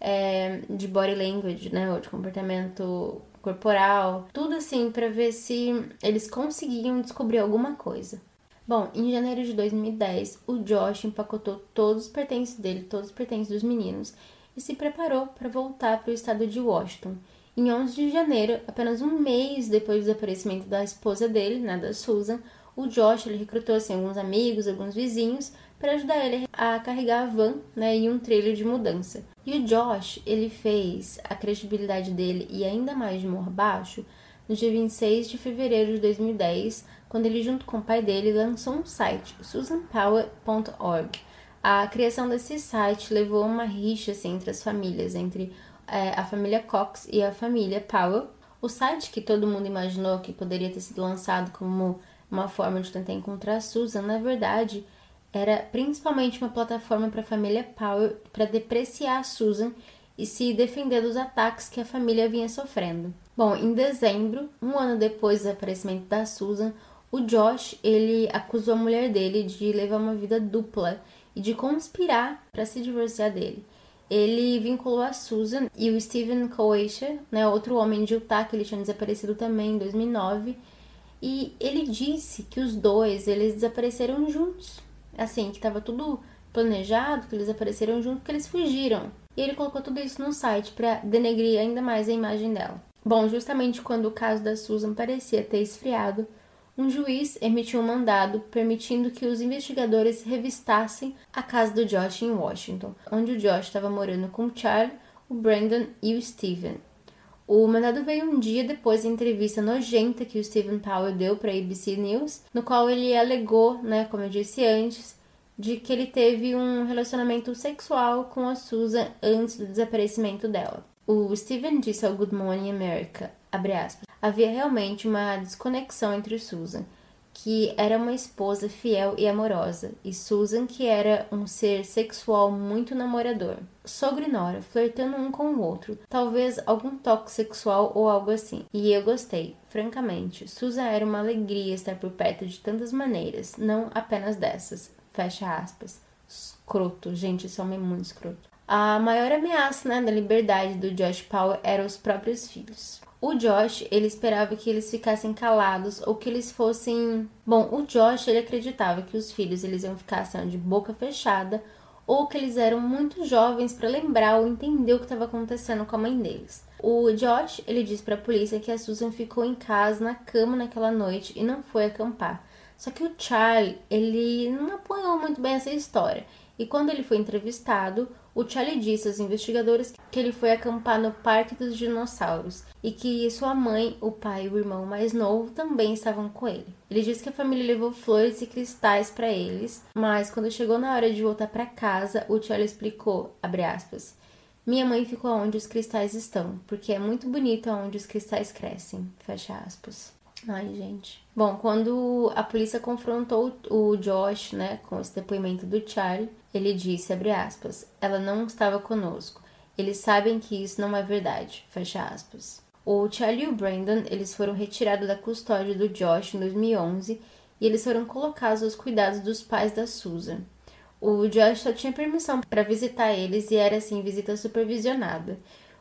de body language, ou de comportamento corporal, tudo assim para ver se eles conseguiam descobrir alguma coisa. Bom, em janeiro de 2010, o Josh empacotou todos os pertences dele, todos os pertences dos meninos, e se preparou para voltar para o estado de Washington. Em 11 de janeiro, apenas um mês depois do desaparecimento da esposa dele, da Susan, o Josh ele recrutou assim, alguns amigos, alguns vizinhos, para ajudar ele a carregar a van em um trailer de mudança. E o Josh ele fez a credibilidade dele e ainda mais de humor baixo no dia 26 de fevereiro de 2010, quando ele, junto com o pai dele, lançou um site, susanpower.org. A criação desse site levou a uma rixa assim, entre as famílias, entre a família Cox e a família Powell. O site que todo mundo imaginou que poderia ter sido lançado como uma forma de tentar encontrar a Susan, na verdade, era principalmente uma plataforma para a família Powell para depreciar a Susan e se defender dos ataques que a família vinha sofrendo. Bom, em dezembro, um ano depois do desaparecimento da Susan, o Josh ele acusou a mulher dele de levar uma vida dupla e de conspirar para se divorciar dele. Ele vinculou a Susan e o Steven Coacher, outro homem de Utah que ele tinha desaparecido também em 2009, e ele disse que os dois eles desapareceram juntos, assim, que estava tudo planejado, que eles apareceram juntos, que eles fugiram. E ele colocou tudo isso no site para denegrir ainda mais a imagem dela. Bom, justamente quando o caso da Susan parecia ter esfriado, um juiz emitiu um mandado permitindo que os investigadores revistassem a casa do Josh em Washington, onde o Josh estava morando com o Charlie, o Brandon e o Steven. O mandado veio um dia depois da entrevista nojenta que o Steven Powell deu para a ABC News, no qual ele alegou, como eu disse antes, de que ele teve um relacionamento sexual com a Susan antes do desaparecimento dela. O Steven disse ao Good Morning America, abre aspas, havia realmente uma desconexão entre Susan, que era uma esposa fiel e amorosa, e Susan, que era um ser sexual muito namorador. Sogro e nora, flertando um com o outro, talvez algum toque sexual ou algo assim. E eu gostei, francamente. Susan era uma alegria estar por perto de tantas maneiras, não apenas dessas. Fecha aspas. Escroto, gente, esse homem é muito escroto. A maior ameaça da liberdade do Josh Powell eram os próprios filhos. O Josh, ele esperava que eles ficassem calados ou que eles fossem... Bom, o Josh, ele acreditava que os filhos eles iam ficar assim, de boca fechada ou que eles eram muito jovens para lembrar ou entender o que estava acontecendo com a mãe deles. O Josh, ele disse para a polícia que a Susan ficou em casa, na cama naquela noite e não foi acampar. Só que o Charlie, ele não apoiou muito bem essa história. E quando ele foi entrevistado, o Charlie disse aos investigadores que ele foi acampar no Parque dos Dinossauros e que sua mãe, o pai e o irmão mais novo também estavam com ele. Ele disse que a família levou flores e cristais para eles, mas quando chegou na hora de voltar para casa, o Charlie explicou, abre aspas, minha mãe ficou onde os cristais estão, porque é muito bonito onde os cristais crescem, fecha aspas. Ai, gente. Bom, quando a polícia confrontou o Josh, com esse depoimento do Charlie, ele disse, abre aspas, ela não estava conosco. Eles sabem que isso não é verdade, fecha aspas. O Charlie e o Brandon, eles foram retirados da custódia do Josh em 2011 e eles foram colocados aos cuidados dos pais da Susan. O Josh só tinha permissão para visitar eles e era, assim, visita supervisionada.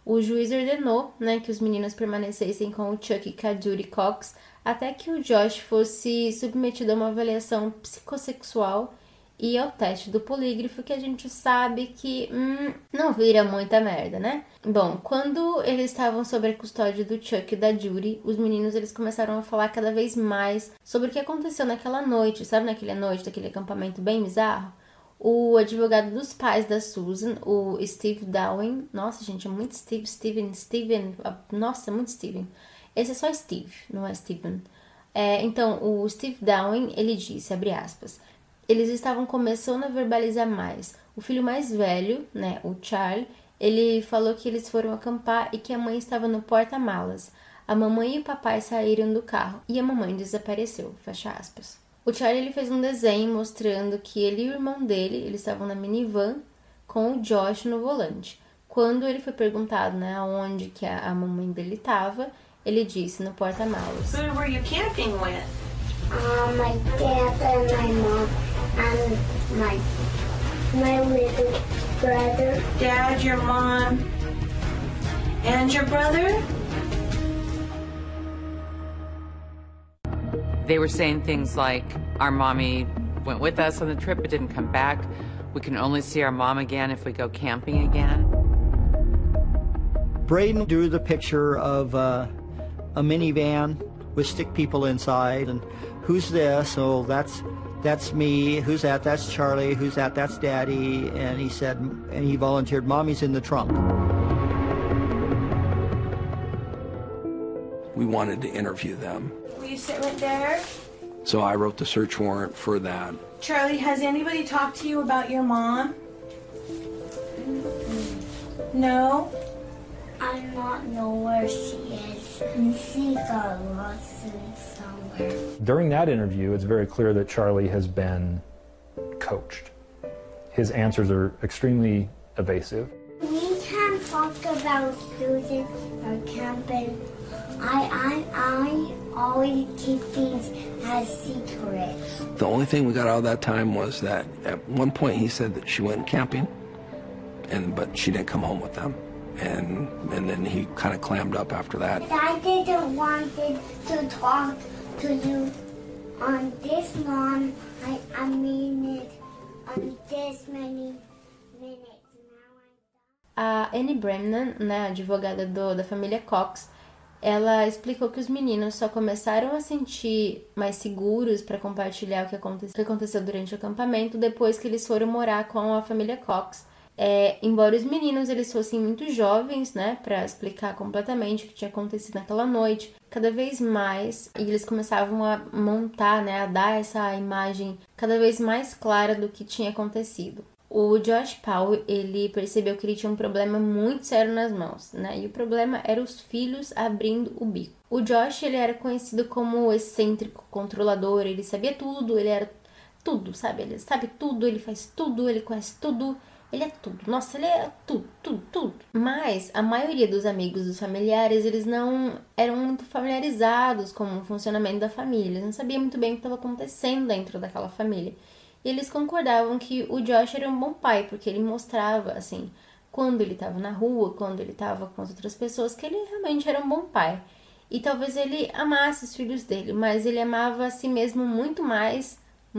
O juiz ordenou, né, que os meninos permanecessem com o Chuck e com a Judy Cox até que o Josh fosse submetido a uma avaliação psicossexual e ao teste do polígrafo, que a gente sabe que não vira muita merda, né? Bom, quando eles estavam sob a custódia do Chuck e da Judy, os meninos eles começaram a falar cada vez mais sobre o que aconteceu naquela noite, sabe, naquela noite daquele acampamento bem bizarro? O advogado dos pais da Susan, o Steve Downing, nossa gente, é muito Steven, nossa, é muito Steven. Esse é só Steve, não é Steven. Então, o Steve Downing, ele disse, abre aspas, eles estavam começando a verbalizar mais. O filho mais velho, né, o Charlie, ele falou que eles foram acampar e que a mãe estava no porta-malas. A mamãe e o papai saíram do carro e a mamãe desapareceu, fecha aspas. O Charlie ele fez um desenho mostrando que ele e o irmão dele, eles estavam na minivan com o Josh no volante. Quando ele foi perguntado, né, aonde que a mamãe dele estava, ele disse no porta-malas. Who were you camping with? My dad and my mom and my little brother. Dad, your mom, and your brother? They were saying things like, our mommy went with us on the trip but didn't come back. We can only see our mom again if we go camping again. Braden drew the picture of a minivan with stick people inside, and who's this? Oh, that's me. Who's that? That's Charlie. Who's that? That's Daddy. And he said, and he volunteered, Mommy's in the trunk. We wanted to interview them. Will you sit right there? So I wrote the search warrant for that. Charlie, has anybody talked to you about your mom? No? I not know where she is. She got lost somewhere. During that interview, it's very clear that Charlie has been coached. His answers are extremely evasive. We can't talk about Susan or camping. I always keep things as secrets. The only thing we got out of that time was that at one point he said that she went camping, but she didn't come home with them. And then he kind of clammed up after that. But I didn't want to talk to you on this long. I mean it on this many minutes. A Annie Brennan, né, advogada da família Cox, ela explicou que os meninos só começaram a sentir mais seguros para compartilhar o que aconteceu durante o acampamento depois que eles foram morar com a família Cox. Embora os meninos eles fossem muito jovens, né, para explicar completamente o que tinha acontecido naquela noite, cada vez mais eles começavam a montar, né, a dar essa imagem cada vez mais clara do que tinha acontecido. O Josh Powell, ele percebeu que ele tinha um problema muito sério nas mãos, né, e o problema era os filhos abrindo o bico. O Josh, ele era conhecido como excêntrico, controlador, ele sabia tudo, ele era tudo, sabe? Ele sabe tudo, ele faz tudo, ele conhece tudo. Ele é tudo. Nossa, ele é tudo. Mas a maioria dos amigos, dos familiares, eles não eram muito familiarizados com o funcionamento da família. Eles não sabiam muito bem o que estava acontecendo dentro daquela família. E eles concordavam que o Josh era um bom pai, porque ele mostrava, assim, quando ele estava na rua, quando ele estava com as outras pessoas, que ele realmente era um bom pai. E talvez ele amasse os filhos dele, mas ele amava a si mesmo muito mais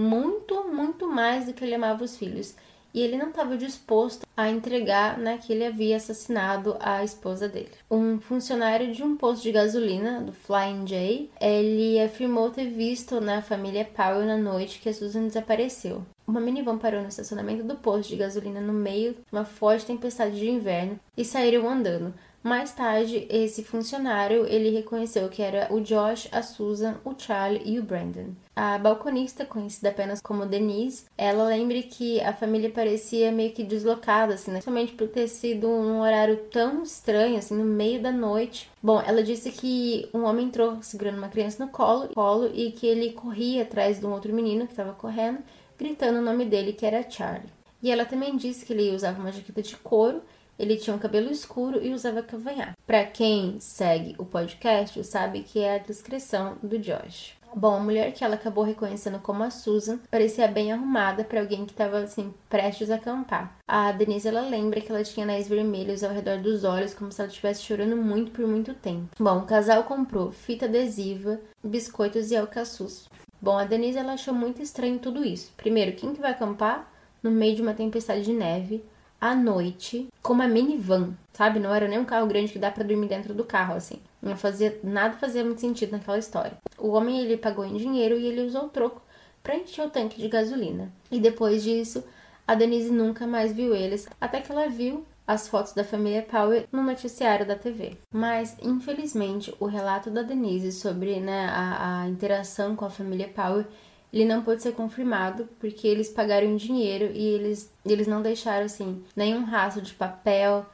do que ele amava os filhos. E ele não estava disposto a entregar, né, que ele havia assassinado a esposa dele. Um funcionário de um posto de gasolina, do Flying J, ele afirmou ter visto na família Powell na noite que a Susan desapareceu. Uma minivan parou no estacionamento do posto de gasolina no meio de uma forte tempestade de inverno e saíram andando. Mais tarde, esse funcionário, ele reconheceu que era o Josh, a Susan, o Charlie e o Brandon. A balconista, conhecida apenas como Denise, ela lembra que a família parecia meio que deslocada, assim, né? Principalmente por ter sido um horário tão estranho, assim, no meio da noite. Bom, ela disse que um homem entrou segurando uma criança no colo e que ele corria atrás de um outro menino que estava correndo, gritando o nome dele, que era Charlie. E ela também disse que ele usava uma jaqueta de couro Ele tinha um cabelo escuro e usava cavanhaque. Pra quem segue o podcast, sabe que é a descrição do Josh. Bom, a mulher que ela acabou reconhecendo como a Susan parecia bem arrumada para alguém que estava, assim, prestes a acampar. A Denise, ela lembra que ela tinha anéis vermelhos ao redor dos olhos, como se ela estivesse chorando muito por muito tempo. Bom, o casal comprou fita adesiva, biscoitos e alcaçuz. Bom, a Denise, ela achou muito estranho tudo isso. Primeiro, quem que vai acampar no meio de uma tempestade de neve, à noite, com uma minivan, sabe? Não era nem um carro grande que dá pra dormir dentro do carro, assim. Nada fazia muito sentido naquela história. O homem, ele pagou em dinheiro e ele usou o troco pra encher o tanque de gasolina. E depois disso, a Denise nunca mais viu eles, até que ela viu as fotos da família Powell no noticiário da TV. Mas, infelizmente, o relato da Denise sobre, né, a interação com a família Powell, ele não pôde ser confirmado, porque eles pagaram em dinheiro e eles não deixaram, assim, nenhum rastro de papel,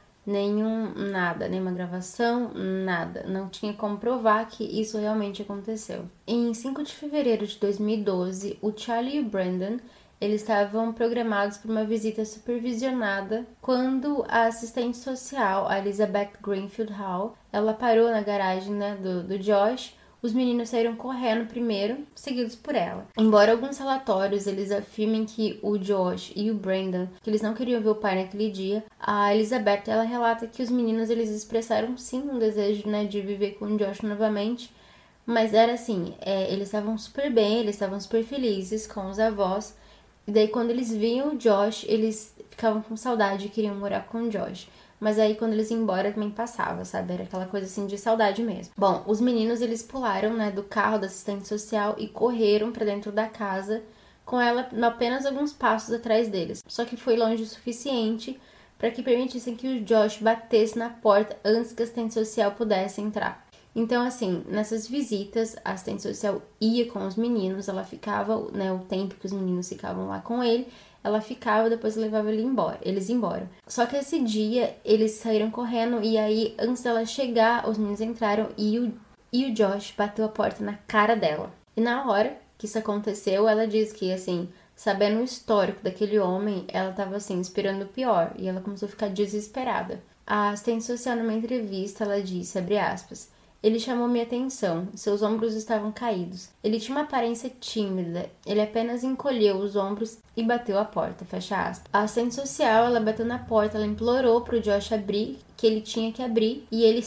nenhuma gravação, nada. Não tinha como provar que isso realmente aconteceu. Em 5 de fevereiro de 2012, o Charlie e o Brandon, eles estavam programados para uma visita supervisionada quando a assistente social, a Elizabeth Greenfield Hall, ela parou na garagem, né, do Josh. Os meninos saíram correndo primeiro, seguidos por ela. Embora alguns relatórios eles afirmem que o Josh e o Brandon, que eles não queriam ver o pai naquele dia, a Elizabeth, ela relata que os meninos eles expressaram sim um desejo, né, de viver com o Josh novamente, mas era assim, eles estavam super bem, eles estavam super felizes com os avós, e daí quando eles viam o Josh, eles ficavam com saudade e queriam morar com o Josh. Mas aí, quando eles iam embora, também passava, sabe? Era aquela coisa, assim, de saudade mesmo. Bom, os meninos, eles pularam, né, do carro da assistente social e correram pra dentro da casa, com ela apenas alguns passos atrás deles. Só que foi longe o suficiente para que permitissem que o Josh batesse na porta antes que a assistente social pudesse entrar. Então, assim, nessas visitas, a assistente social ia com os meninos, ela ficava, né, o tempo que os meninos ficavam lá com ele, ela ficava, depois levava eles embora. Só que esse dia, eles saíram correndo e aí, antes dela chegar, os meninos entraram e o Josh bateu a porta na cara dela. E na hora que isso aconteceu, ela diz que, assim, sabendo o histórico daquele homem, ela tava, assim, esperando o pior. E ela começou a ficar desesperada. A assistente social, numa entrevista, ela disse, abre aspas, ele chamou minha atenção, seus ombros estavam caídos. Ele tinha uma aparência tímida, ele apenas encolheu os ombros e bateu a porta, fecha aspas. A assistente social, ela bateu na porta, ela implorou pro Josh abrir, que ele tinha que abrir, e ele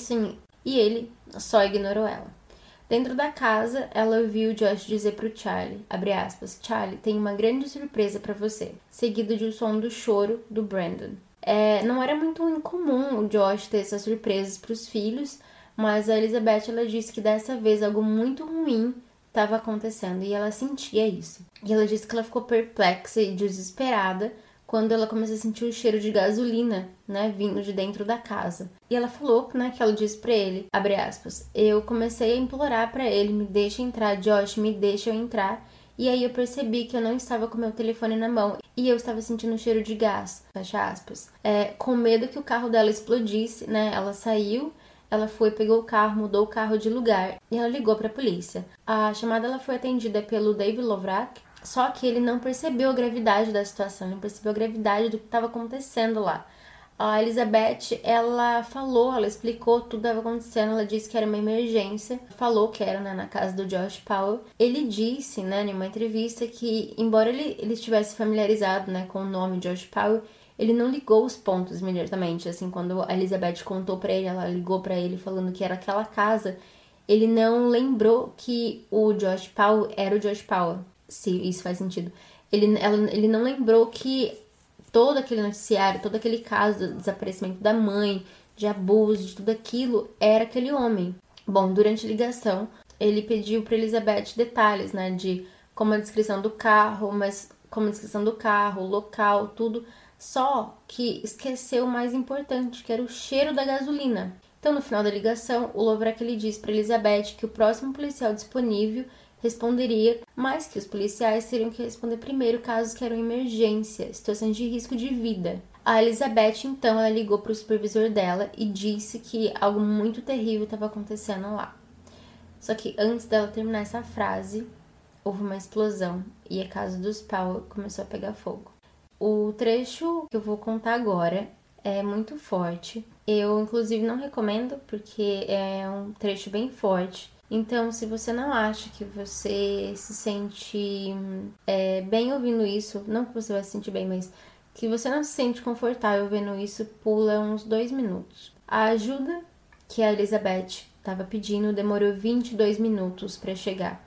só ignorou ela. Dentro da casa, ela ouviu o Josh dizer pro Charlie, abre aspas, Charlie, tem uma grande surpresa pra você, seguido de um som do choro do Brandon. Não era muito incomum o Josh ter essas surpresas pros filhos, mas a Elizabeth, ela disse que dessa vez algo muito ruim estava acontecendo e ela sentia isso. E ela disse que ela ficou perplexa e desesperada quando ela começou a sentir o cheiro de gasolina, né, vindo de dentro da casa. E ela falou, né, que ela disse pra ele, abre aspas, eu comecei a implorar pra ele, me deixa entrar, Josh, me deixa eu entrar. E aí eu percebi que eu não estava com meu telefone na mão e eu estava sentindo um cheiro de gás, fecha aspas. Com medo que o carro dela explodisse, né, ela saiu. Ela foi, pegou o carro, mudou o carro de lugar e ela ligou para a polícia. A chamada ela foi atendida pelo David Lovrak, só que ele não percebeu a gravidade da situação, não percebeu a gravidade do que estava acontecendo lá. A Elizabeth, ela explicou tudo que estava acontecendo, ela disse que era uma emergência, falou que era, né, na casa do Josh Powell. Ele disse, né, em uma entrevista que, embora ele estivesse familiarizado, né, com o nome Josh Powell, ele não ligou os pontos imediatamente, assim, quando a Elizabeth contou pra ele, ela ligou pra ele falando que era aquela casa, ele não lembrou que o Josh Powell era o Josh Powell, se isso faz sentido. Ele não lembrou que todo aquele noticiário, todo aquele caso do desaparecimento da mãe, de abuso, de tudo aquilo, era aquele homem. Bom, durante a ligação, ele pediu pra Elizabeth detalhes, né, de como a descrição do carro, o local, tudo. Só que esqueceu o mais importante, que era o cheiro da gasolina. Então, no final da ligação, o Lovrak ele disse para Elizabeth que o próximo policial disponível responderia, mas que os policiais teriam que responder primeiro casos que eram emergência, situações de risco de vida. A Elizabeth, então, ela ligou para o supervisor dela e disse que algo muito terrível estava acontecendo lá. Só que antes dela terminar essa frase, houve uma explosão e a casa dos Powell começou a pegar fogo. O trecho que eu vou contar agora é muito forte. Eu, inclusive, não recomendo porque é um trecho bem forte. Então, se você não acha que você se sente bem ouvindo isso, não que você vai se sentir bem, mas que você não se sente confortável vendo isso, pula uns 2 minutos. A ajuda que a Elizabeth estava pedindo demorou 22 minutos para chegar.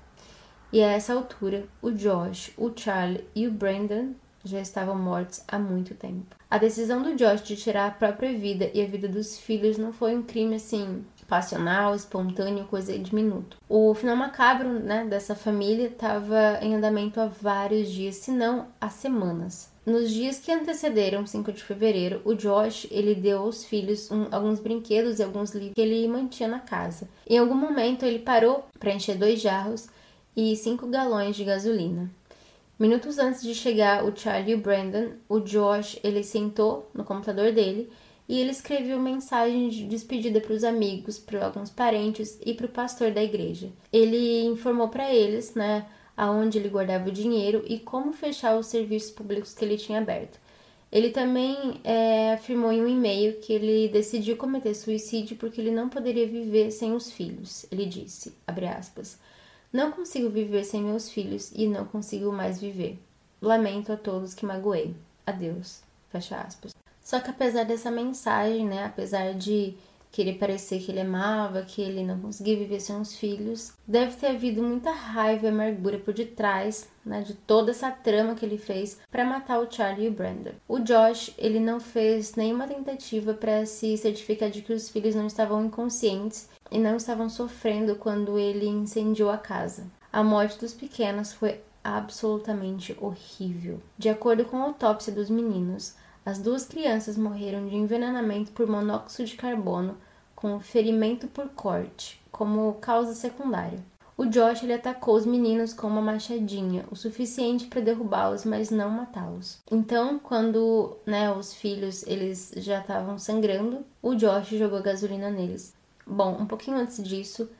E a essa altura, o Josh, o Charlie e o Brandon já estavam mortos há muito tempo. A decisão do Josh de tirar a própria vida e a vida dos filhos não foi um crime assim passional, espontâneo, coisa de minuto. O final macabro, né, dessa família estava em andamento há vários dias, se não há semanas. Nos dias que antecederam 5 de fevereiro, o Josh ele deu aos filhos alguns brinquedos e alguns livros que ele mantinha na casa. Em algum momento ele parou para encher 2 jarros e 5 galões de gasolina. Minutos antes de chegar o Charlie e o Brandon, o Josh ele sentou no computador dele e ele escreveu mensagem de despedida para os amigos, para alguns parentes e para o pastor da igreja. Ele informou para eles, né, aonde ele guardava o dinheiro e como fechar os serviços públicos que ele tinha aberto. Ele também afirmou em um e-mail que ele decidiu cometer suicídio porque ele não poderia viver sem os filhos. Ele disse, abre aspas, "Não consigo viver sem meus filhos e não consigo mais viver. Lamento a todos que magoei. Adeus." Fecha aspas. Só que apesar dessa mensagem, né, apesar de querer parecer que ele amava, que ele não conseguia viver sem os filhos, deve ter havido muita raiva e amargura por detrás, né, de toda essa trama que ele fez para matar o Charlie e o Brandon. O Josh, ele não fez nenhuma tentativa para se certificar de que os filhos não estavam inconscientes e não estavam sofrendo quando ele incendiou a casa. A morte dos pequenos foi absolutamente horrível. De acordo com a autópsia dos meninos, as 2 crianças morreram de envenenamento por monóxido de carbono com ferimento por corte, como causa secundária. O Josh ele atacou os meninos com uma machadinha, o suficiente para derrubá-los, mas não matá-los. Então, quando os filhos eles já estavam sangrando, o Josh jogou gasolina neles. Bom, um pouquinho antes disso,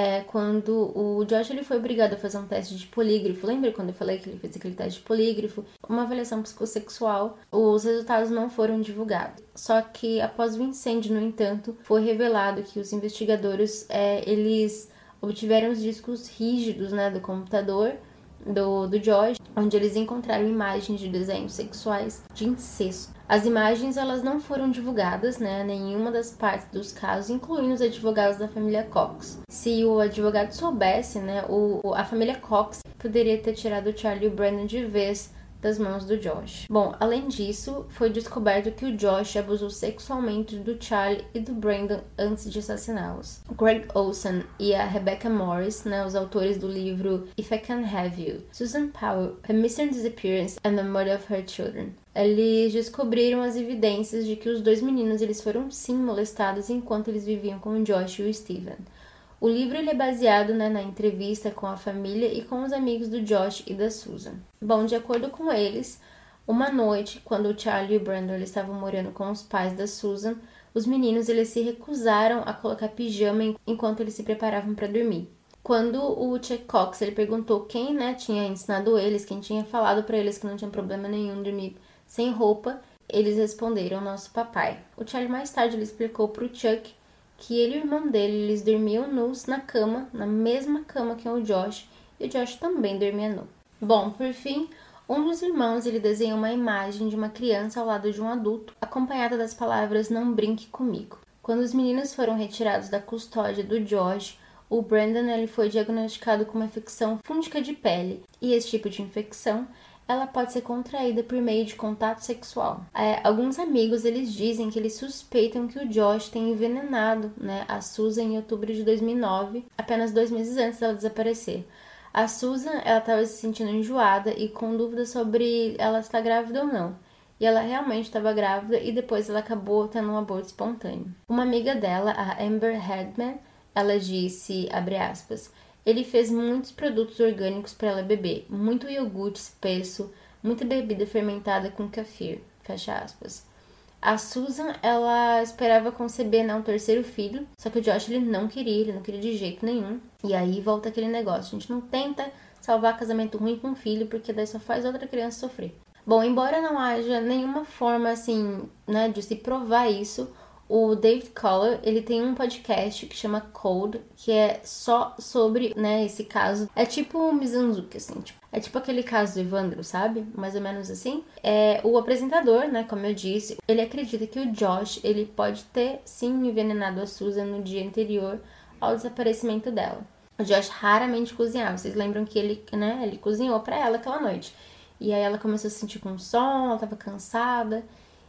quando o Josh ele foi obrigado a fazer um teste de polígrafo. Lembra quando eu falei que ele fez aquele teste de polígrafo? Uma avaliação psicossexual. Os resultados não foram divulgados. Só que após o incêndio, no entanto, foi revelado que os investigadores eles obtiveram os discos rígidos, né, do computador do Josh, onde eles encontraram imagens de desenhos sexuais de incesto. As imagens elas não foram divulgadas, né, nenhuma das partes dos casos, incluindo os advogados da família Cox. Se o advogado soubesse, né, a família Cox poderia ter tirado o Charlie e o Brandon de vez das mãos do Josh. Bom, além disso, foi descoberto que o Josh abusou sexualmente do Charlie e do Brandon antes de assassiná-los. Greg Olsen e a Rebecca Morris, né, os autores do livro If I Can Have You, Susan Powell, Her Missing Disappearance and the Murder of Her Children, eles descobriram as evidências de que os 2 meninos eles foram sim molestados enquanto eles viviam com o Josh e o Steven. O livro ele é baseado, né, na entrevista com a família e com os amigos do Josh e da Susan. Bom, de acordo com eles, uma noite, quando o Charlie e o Brandon eles estavam morando com os pais da Susan, os meninos eles se recusaram a colocar pijama enquanto eles se preparavam para dormir. Quando o Chuck Cox ele perguntou quem, né, tinha ensinado eles, quem tinha falado para eles que não tinha problema nenhum dormir sem roupa, eles responderam nosso papai. O Charlie mais tarde ele explicou para o Chuck que ele e o irmão dele, eles dormiam nus na cama, na mesma cama que o Josh, e o Josh também dormia nu. Bom, por fim, um dos irmãos, ele desenhou uma imagem de uma criança ao lado de um adulto, acompanhada das palavras "não brinque comigo". Quando os meninos foram retirados da custódia do Josh, o Brandon ele foi diagnosticado com uma infecção fúngica de pele, e esse tipo de infecção ela pode ser contraída por meio de contato sexual. Alguns amigos eles dizem que eles suspeitam que o Josh tenha envenenado, né, a Susan em outubro de 2009, apenas 2 meses antes dela desaparecer. A Susan ela estava se sentindo enjoada e com dúvidas sobre ela estar grávida ou não. E ela realmente estava grávida e depois ela acabou tendo um aborto espontâneo. Uma amiga dela, a Amber Headman, ela disse, abre aspas, "Ele fez muitos produtos orgânicos para ela beber, muito iogurte espesso, muita bebida fermentada com kefir", fecha aspas. A Susan, ela esperava conceber, né, um 3º filho, só que o Josh ele não queria de jeito nenhum. E aí volta aquele negócio, a gente não tenta salvar casamento ruim com um filho, porque daí só faz outra criança sofrer. Bom, embora não haja nenhuma forma, assim, né, de se provar isso, o David Kohler, ele tem um podcast que chama Code, que é só sobre, né, esse caso. É tipo o Mizanzuki, assim, é tipo aquele caso do Evandro, sabe? Mais ou menos assim. O apresentador, né, como eu disse, ele acredita que o Josh, ele pode ter, sim, envenenado a Susan no dia anterior ao desaparecimento dela. O Josh raramente cozinhava. Vocês lembram que ele cozinhou pra ela aquela noite. E aí ela começou a se sentir com sono, ela tava cansada.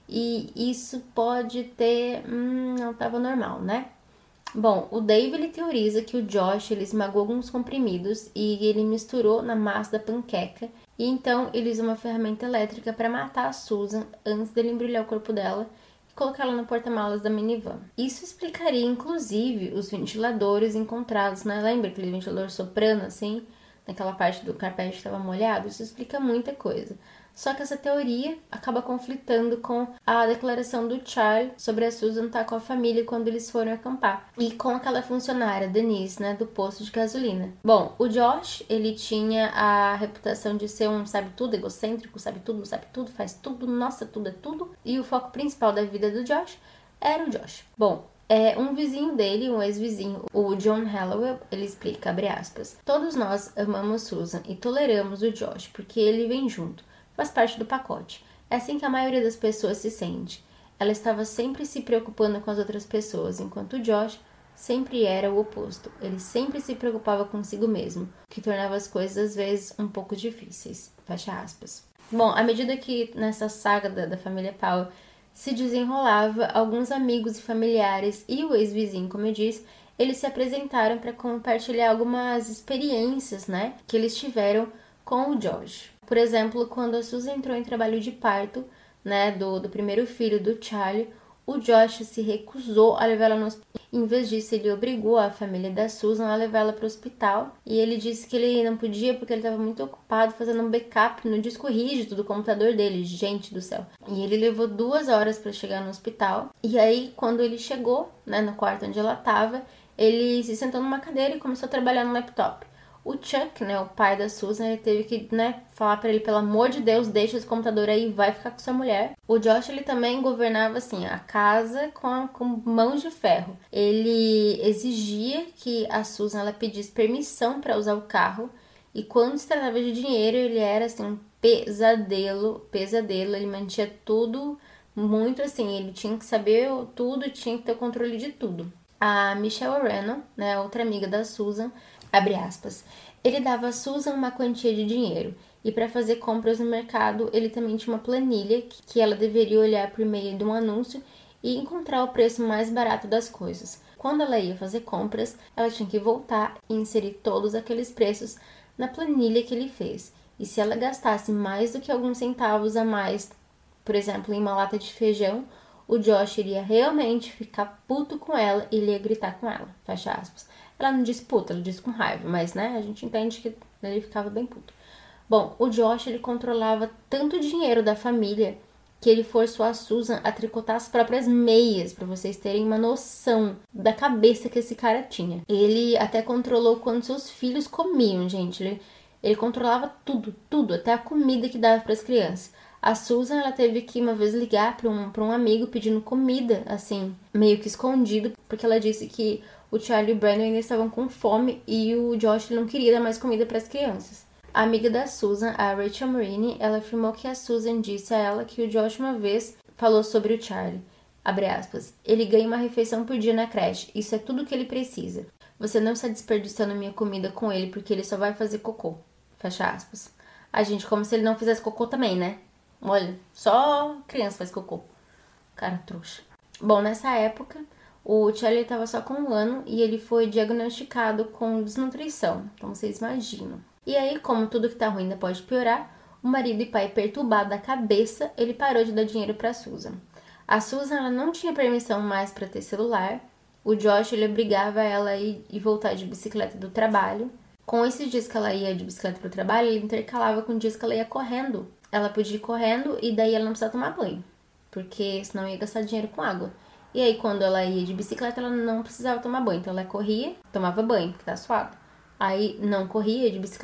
E isso pode ter... não tava normal, né? Bom, o Dave, ele teoriza que o Josh, ele esmagou alguns comprimidos e ele misturou na massa da panqueca. E então ele usou uma ferramenta elétrica para matar a Susan antes dele embrulhar o corpo dela e colocar ela no porta-malas da minivan. Isso explicaria, inclusive, os ventiladores encontrados, né? Lembra aquele ventilador soprano, assim? Naquela parte do carpete que estava molhado? Isso explica muita coisa. Só que essa teoria acaba conflitando com a declaração do Charlie sobre a Susan estar com a família quando eles foram acampar. E com aquela funcionária, Denise, né, do posto de gasolina. Bom, o Josh, ele tinha a reputação de ser um sabe-tudo, egocêntrico, sabe tudo, faz tudo, nossa, tudo é tudo. E o foco principal da vida do Josh era o Josh. Bom, um vizinho dele, um ex-vizinho, o John Hallowell, ele explica, abre aspas, todos nós amamos Susan e toleramos o Josh porque ele vem junto. Faz parte do pacote. É assim que a maioria das pessoas se sente. Ela estava sempre se preocupando com as outras pessoas, enquanto o Josh sempre era o oposto. Ele sempre se preocupava consigo mesmo, o que tornava as coisas às vezes um pouco difíceis. Fecha aspas. Bom, à medida que nessa saga da família Powell se desenrolava, alguns amigos e familiares e o ex-vizinho, como eu disse, eles se apresentaram para compartilhar algumas experiências, né, que eles tiveram com o Josh. Por exemplo, quando a Susan entrou em trabalho de parto, né, do primeiro filho do Charlie, o Josh se recusou a levá-la no hospital. Em vez disso, ele obrigou a família da Susan a levá-la para o hospital. E ele disse que ele não podia porque ele estava muito ocupado fazendo um backup no disco rígido do computador dele. Gente do céu. E ele levou 2 horas para chegar no hospital. E aí, quando ele chegou, né, no quarto onde ela estava, ele se sentou numa cadeira e começou a trabalhar no laptop. O Chuck, né, o pai da Susan, ele teve que, né, falar pra ele, pelo amor de Deus, deixa esse computador aí, vai ficar com sua mulher. O Josh, ele também governava, assim, a casa com mãos de ferro. Ele exigia que a Susan, ela pedisse permissão para usar o carro. E quando se tratava de dinheiro, ele era, assim, um pesadelo. Ele mantinha tudo muito, assim, ele tinha que saber tudo, tinha que ter o controle de tudo. A Michelle O'Reilly, né, outra amiga da Susan, abre aspas, ele dava a Susan uma quantia de dinheiro e para fazer compras no mercado ele também tinha uma planilha que ela deveria olhar por meio de um anúncio e encontrar o preço mais barato das coisas. Quando ela ia fazer compras, ela tinha que voltar e inserir todos aqueles preços na planilha que ele fez. E se ela gastasse mais do que alguns centavos a mais, por exemplo, em uma lata de feijão, o Josh iria realmente ficar puto com ela e ele ia gritar com ela, fecha aspas. Ela não disse puta, ela disse com raiva, mas, né, a gente entende que ele ficava bem puto. Bom, o Josh, ele controlava tanto o dinheiro da família que ele forçou a Susan a tricotar as próprias meias, pra vocês terem uma noção da cabeça que esse cara tinha. Ele até controlou quando seus filhos comiam, gente. Ele controlava tudo, até a comida que dava pras crianças. A Susan, ela teve que uma vez ligar pra um amigo pedindo comida, assim, meio que escondido, porque ela disse que o Charlie e o Brandon ainda estavam com fome e o Josh não queria dar mais comida para as crianças. A amiga da Susan, a Rachel Marini, ela afirmou que a Susan disse a ela que o Josh uma vez falou sobre o Charlie. Abre aspas. Ele ganha uma refeição por dia na creche. Isso é tudo que ele precisa. Você não está desperdiçando minha comida com ele porque ele só vai fazer cocô. Fecha aspas. A gente, como se ele não fizesse cocô também, né? Olha, só criança faz cocô. Cara trouxa. Bom, nessa época, o Charlie estava só com 1 ano e ele foi diagnosticado com desnutrição. Então vocês imaginam. E aí, como tudo que tá ruim ainda pode piorar, o marido e pai perturbado da cabeça, ele parou de dar dinheiro pra Susan. A Susan, ela não tinha permissão mais para ter celular. O Josh, ele obrigava ela a ir e voltar de bicicleta do trabalho. Com esses dias que ela ia de bicicleta pro trabalho, ele intercalava com dias que ela ia correndo. Ela podia ir correndo e daí ela não precisava tomar banho, porque senão ia gastar dinheiro com água. E aí, quando ela ia de bicicleta, ela não precisava tomar banho. Então, ela corria, tomava banho, porque tá suado. Aí, não corria de bicicleta,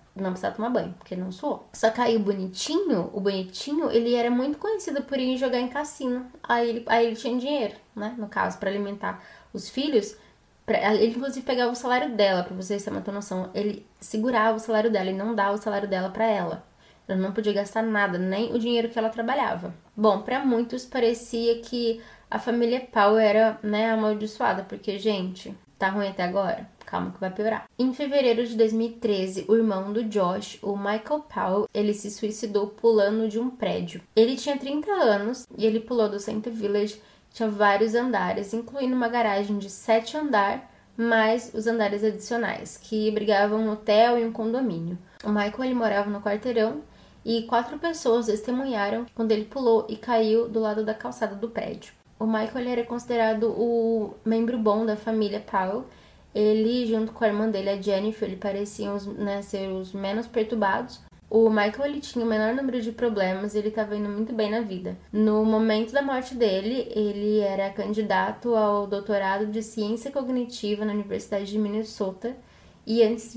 não precisava tomar banho, porque não suou. Só que aí o bonitinho, ele era muito conhecido por ir jogar em cassino. Aí ele tinha dinheiro, né, no caso, pra alimentar os filhos. Ele inclusive pegava o salário dela, pra vocês terem uma noção. Ele segurava o salário dela e não dava o salário dela pra ela. Ela não podia gastar nada, nem o dinheiro que ela trabalhava. Bom, pra muitos parecia que a família Powell era, né, amaldiçoada, porque, gente, tá ruim até agora? Calma que vai piorar. Em fevereiro de 2013, o irmão do Josh, o Michael Powell, ele se suicidou pulando de um prédio. Ele tinha 30 anos e ele pulou do Center Village, tinha vários andares, incluindo uma garagem de 7 andares, mais os andares adicionais, que abrigavam um hotel e um condomínio. O Michael, ele morava no quarteirão e 4 pessoas testemunharam quando ele pulou e caiu do lado da calçada do prédio. O Michael, ele era considerado o membro bom da família Powell. Ele, junto com a irmã dele, a Jennifer, ele pareciam, né, ser os menos perturbados. O Michael, ele tinha o menor número de problemas e ele estava indo muito bem na vida. No momento da morte dele, ele era candidato ao doutorado de ciência cognitiva na Universidade de Minnesota. E antes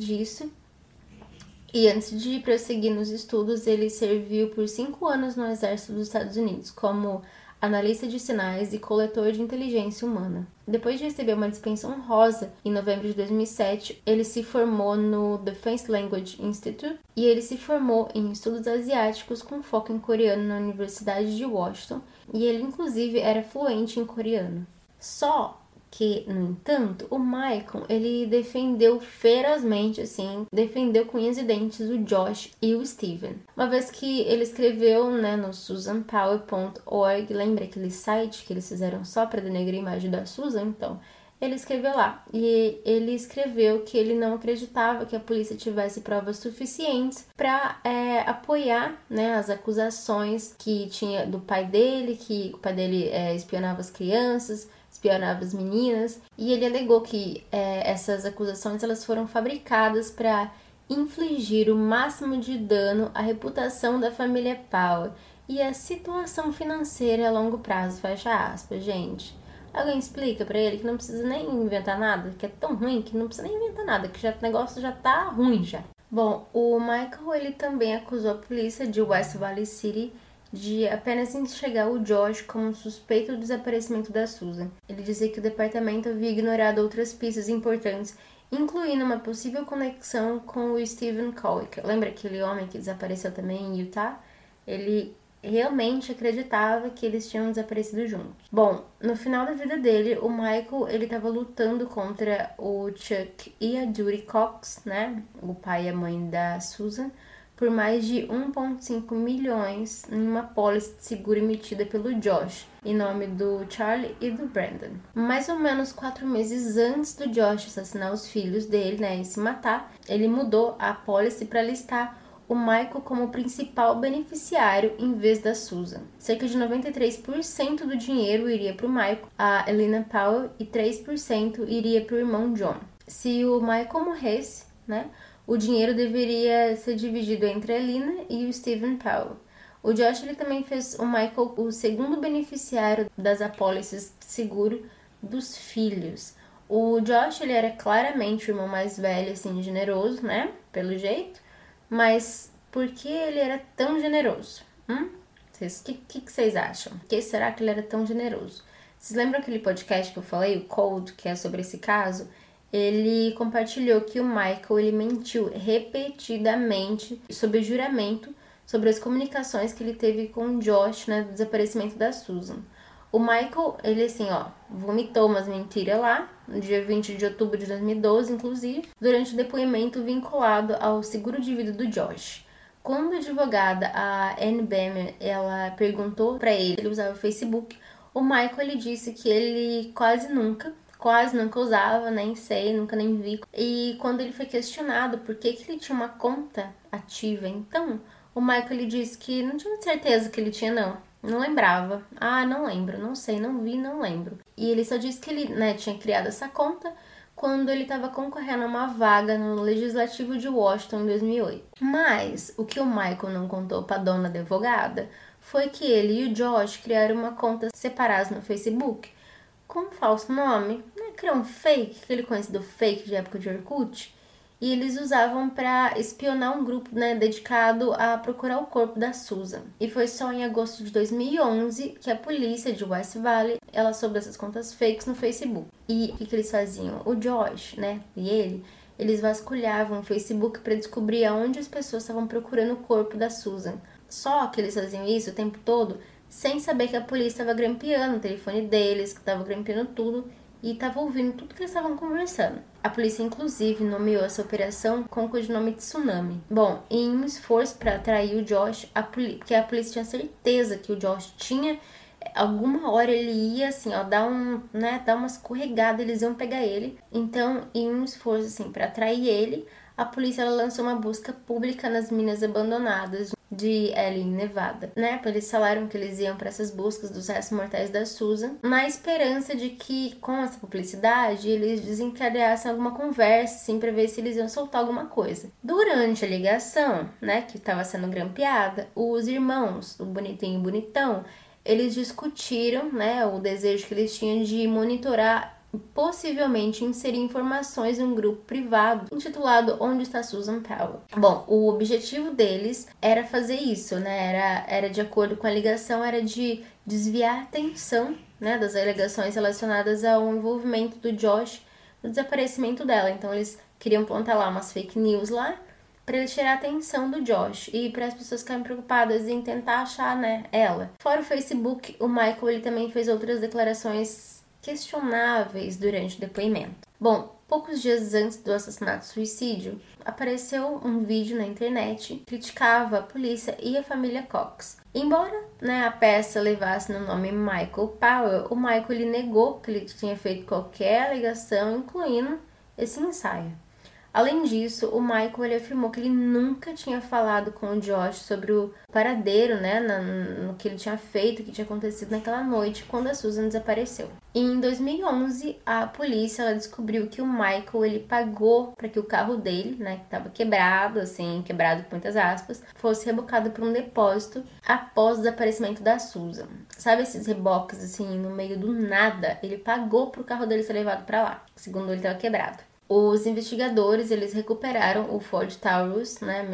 de prosseguir nos estudos, ele serviu por 5 anos no Exército dos Estados Unidos como analista de sinais e coletor de inteligência humana. Depois de receber uma dispensa honrosa em novembro de 2007, ele se formou no Defense Language Institute e ele se formou em estudos asiáticos com foco em coreano na Universidade de Washington, e ele inclusive era fluente em coreano. Só que, no entanto, o Michael, ele defendeu ferozmente, assim, defendeu com unhas e dentes o Josh e o Steven. Uma vez que ele escreveu, né, no susanpower.org, lembra aquele site que eles fizeram só para denegrir a imagem da Susan? Então, ele escreveu lá, e ele escreveu que ele não acreditava que a polícia tivesse provas suficientes para apoiar, né, as acusações que tinha do pai dele, que o pai dele espionava as crianças, espionava as meninas, e ele alegou que essas acusações elas foram fabricadas para infligir o máximo de dano à reputação da família Powell e à situação financeira a longo prazo, fecha aspas, gente. Alguém explica pra ele que não precisa nem inventar nada, que é tão ruim que não precisa nem inventar nada, que o negócio já tá ruim já. Bom, o Michael, ele também acusou a polícia de West Valley City de apenas enxergar o Josh como suspeito do desaparecimento da Susan. Ele dizia que o departamento havia ignorado outras pistas importantes, incluindo uma possível conexão com o Steven Kowik. Lembra aquele homem que desapareceu também em Utah? Ele realmente acreditava que eles tinham desaparecido juntos. Bom, no final da vida dele, o Michael, ele estava lutando contra o Chuck e a Judy Cox, né? O pai e a mãe da Susan, por mais de 1,5 milhões em uma pólice de seguro emitida pelo Josh, em nome do Charlie e do Brandon. Mais ou menos 4 meses antes do Josh assassinar os filhos dele, né, e se matar, ele mudou a pólice para listar o Michael como principal beneficiário em vez da Susan. Cerca de 93% do dinheiro iria para o Michael, a Elena Powell, e 3% iria para o irmão John. Se o Michael morresse, né, o dinheiro deveria ser dividido entre a Elena e o Steven Powell. O Josh, ele também fez o Michael o segundo beneficiário das apólices de seguro dos filhos. O Josh, ele era claramente o irmão mais velho, assim, generoso, né, pelo jeito. Mas por que ele era tão generoso? O que vocês acham? Por que será que ele era tão generoso? Vocês lembram aquele podcast que eu falei, o Cold, que é sobre esse caso? Ele compartilhou que o Michael, ele mentiu repetidamente sob juramento sobre as comunicações que ele teve com o Josh, né, do desaparecimento da Susan. O Michael, ele assim, vomitou umas mentiras lá, no dia 20 de outubro de 2012, inclusive, durante o depoimento vinculado ao seguro de vida do Josh. Quando a advogada, a Anne Bemer, ela perguntou para ele usava o Facebook, o Michael, ele disse que ele quase nunca usava, nem sei, nunca nem vi. E quando ele foi questionado por que ele tinha uma conta ativa, então, o Michael, ele disse que não tinha certeza que ele tinha, não lembrava. Não lembro, não sei, não vi, não lembro. E ele só disse que ele, né, tinha criado essa conta quando ele estava concorrendo a uma vaga no Legislativo de Washington em 2008. Mas o que o Michael não contou para a dona advogada foi que ele e o Josh criaram uma conta separadas no Facebook com um falso nome, né, criou um fake, aquele conhecido fake de época de Orkut. e eles usavam para espionar um grupo, né, dedicado a procurar o corpo da Susan. E foi só em agosto de 2011 que a polícia de West Valley, ela soube dessas contas fakes no Facebook. E o que eles faziam? O Josh, né, e eles vasculhavam o Facebook para descobrir aonde as pessoas estavam procurando o corpo da Susan. Só que eles faziam isso o tempo todo sem saber que a polícia estava grampeando o telefone deles, que estava grampeando tudo e estava ouvindo tudo que eles estavam conversando. A polícia, inclusive, nomeou essa operação com o codinome Tsunami. Bom, em um esforço para atrair o Josh, porque a polícia tinha certeza que o Josh tinha... Alguma hora ele ia, assim, ó, dar uma escorregada, eles iam pegar ele. Então, em um esforço, assim, para atrair ele, a polícia ela lançou uma busca pública nas minas abandonadas de Allen, Nevada, né? Eles falaram que eles iam para essas buscas dos restos mortais da Susan, na esperança de que, com essa publicidade, eles desencadeassem alguma conversa, assim, para ver se eles iam soltar alguma coisa. Durante a ligação, né, que estava sendo grampeada, os irmãos, o Bonitinho e o Bonitão, eles discutiram, né, o desejo que eles tinham de monitorar, possivelmente inserir informações em um grupo privado intitulado Onde Está Susan Powell. Bom, o objetivo deles era fazer isso, né, era de acordo com a ligação, era de desviar a atenção, né, das alegações relacionadas ao envolvimento do Josh no desaparecimento dela. Então eles queriam plantar lá umas fake news lá, para ele tirar a atenção do Josh e para as pessoas ficarem preocupadas em tentar achar, né, ela. Fora o Facebook, o Michael ele também fez outras declarações questionáveis durante o depoimento. Bom, poucos dias antes do assassinato-suicídio, apareceu um vídeo na internet que criticava a polícia e a família Cox. Embora, né, a peça levasse no nome Michael Powell, o Michael ele negou que ele tinha feito qualquer alegação, incluindo esse ensaio. Além disso, o Michael ele afirmou que ele nunca tinha falado com o Josh sobre o paradeiro, né, no que ele tinha feito, o que tinha acontecido naquela noite, quando a Susan desapareceu. E em 2011, a polícia ela descobriu que o Michael ele pagou para que o carro dele, né, que estava quebrado, assim, quebrado com muitas aspas, fosse rebocado para um depósito após o desaparecimento da Susan. Sabe esses reboques, assim, no meio do nada? Ele pagou para o carro dele ser levado para lá, segundo ele estava quebrado. Os investigadores, eles recuperaram o Ford Taurus, né, em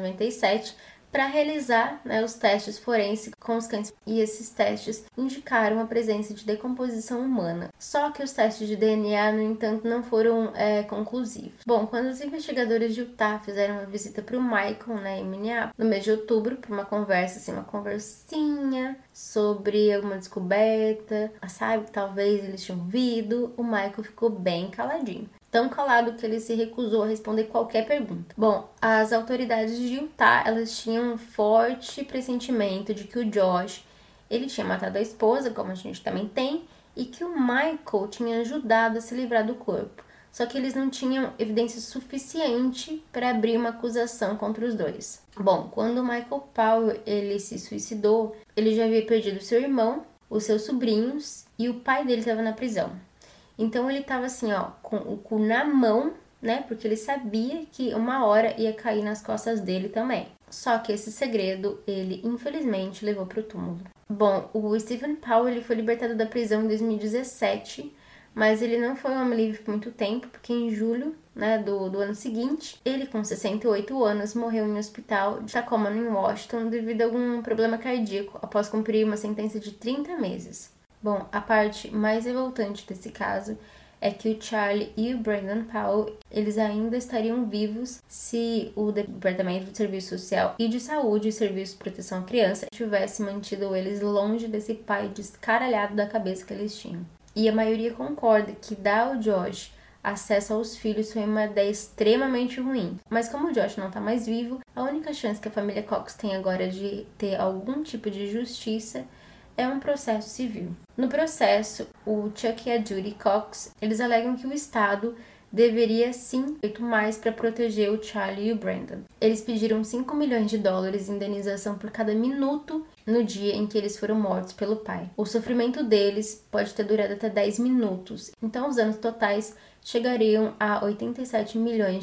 1997, para realizar, né, os testes forenses com os cães. E esses testes indicaram a presença de decomposição humana. Só que os testes de DNA, no entanto, não foram conclusivos. Bom, quando os investigadores de Utah fizeram uma visita para o Michael, né, em Minneapolis, no mês de outubro, para uma conversa, assim, uma conversinha sobre alguma descoberta, sabe, talvez eles tinham ouvido, o Michael ficou bem caladinho. Tão calado que ele se recusou a responder qualquer pergunta. Bom, as autoridades de Utah, elas tinham um forte pressentimento de que o Josh, ele tinha matado a esposa, como a gente também tem, e que o Michael tinha ajudado a se livrar do corpo. Só que eles não tinham evidência suficiente para abrir uma acusação contra os dois. Bom, quando o Michael Powell, ele se suicidou, ele já havia perdido seu irmão, os seus sobrinhos e o pai dele estava na prisão. Então ele tava assim, ó, com o cu na mão, né? Porque ele sabia que uma hora ia cair nas costas dele também. Só que esse segredo, ele infelizmente levou pro túmulo. Bom, o Stephen Powell, ele foi libertado da prisão em 2017, mas ele não foi um homem livre por muito tempo, porque em julho, né, do ano seguinte, ele com 68 anos morreu em um hospital de Tacoma, em Washington, devido a algum problema cardíaco, após cumprir uma sentença de 30 meses. Bom, a parte mais revoltante desse caso é que o Charlie e o Brandon Powell, eles ainda estariam vivos se o Departamento de Serviço Social e de Saúde e Serviço de Proteção à Criança tivesse mantido eles longe desse pai descaralhado da cabeça que eles tinham. E a maioria concorda que dar ao Josh acesso aos filhos foi uma ideia extremamente ruim. Mas como o Josh não tá mais vivo, a única chance que a família Cox tem agora de ter algum tipo de justiça é um processo civil. No processo, o Chuck e a Judy Cox, eles alegam que o Estado deveria sim ter feito mais para proteger o Charlie e o Brandon. Eles pediram $5 milhões de indenização por cada minuto no dia em que eles foram mortos pelo pai. O sofrimento deles pode ter durado até 10 minutos, então os danos totais chegariam a $87 milhões.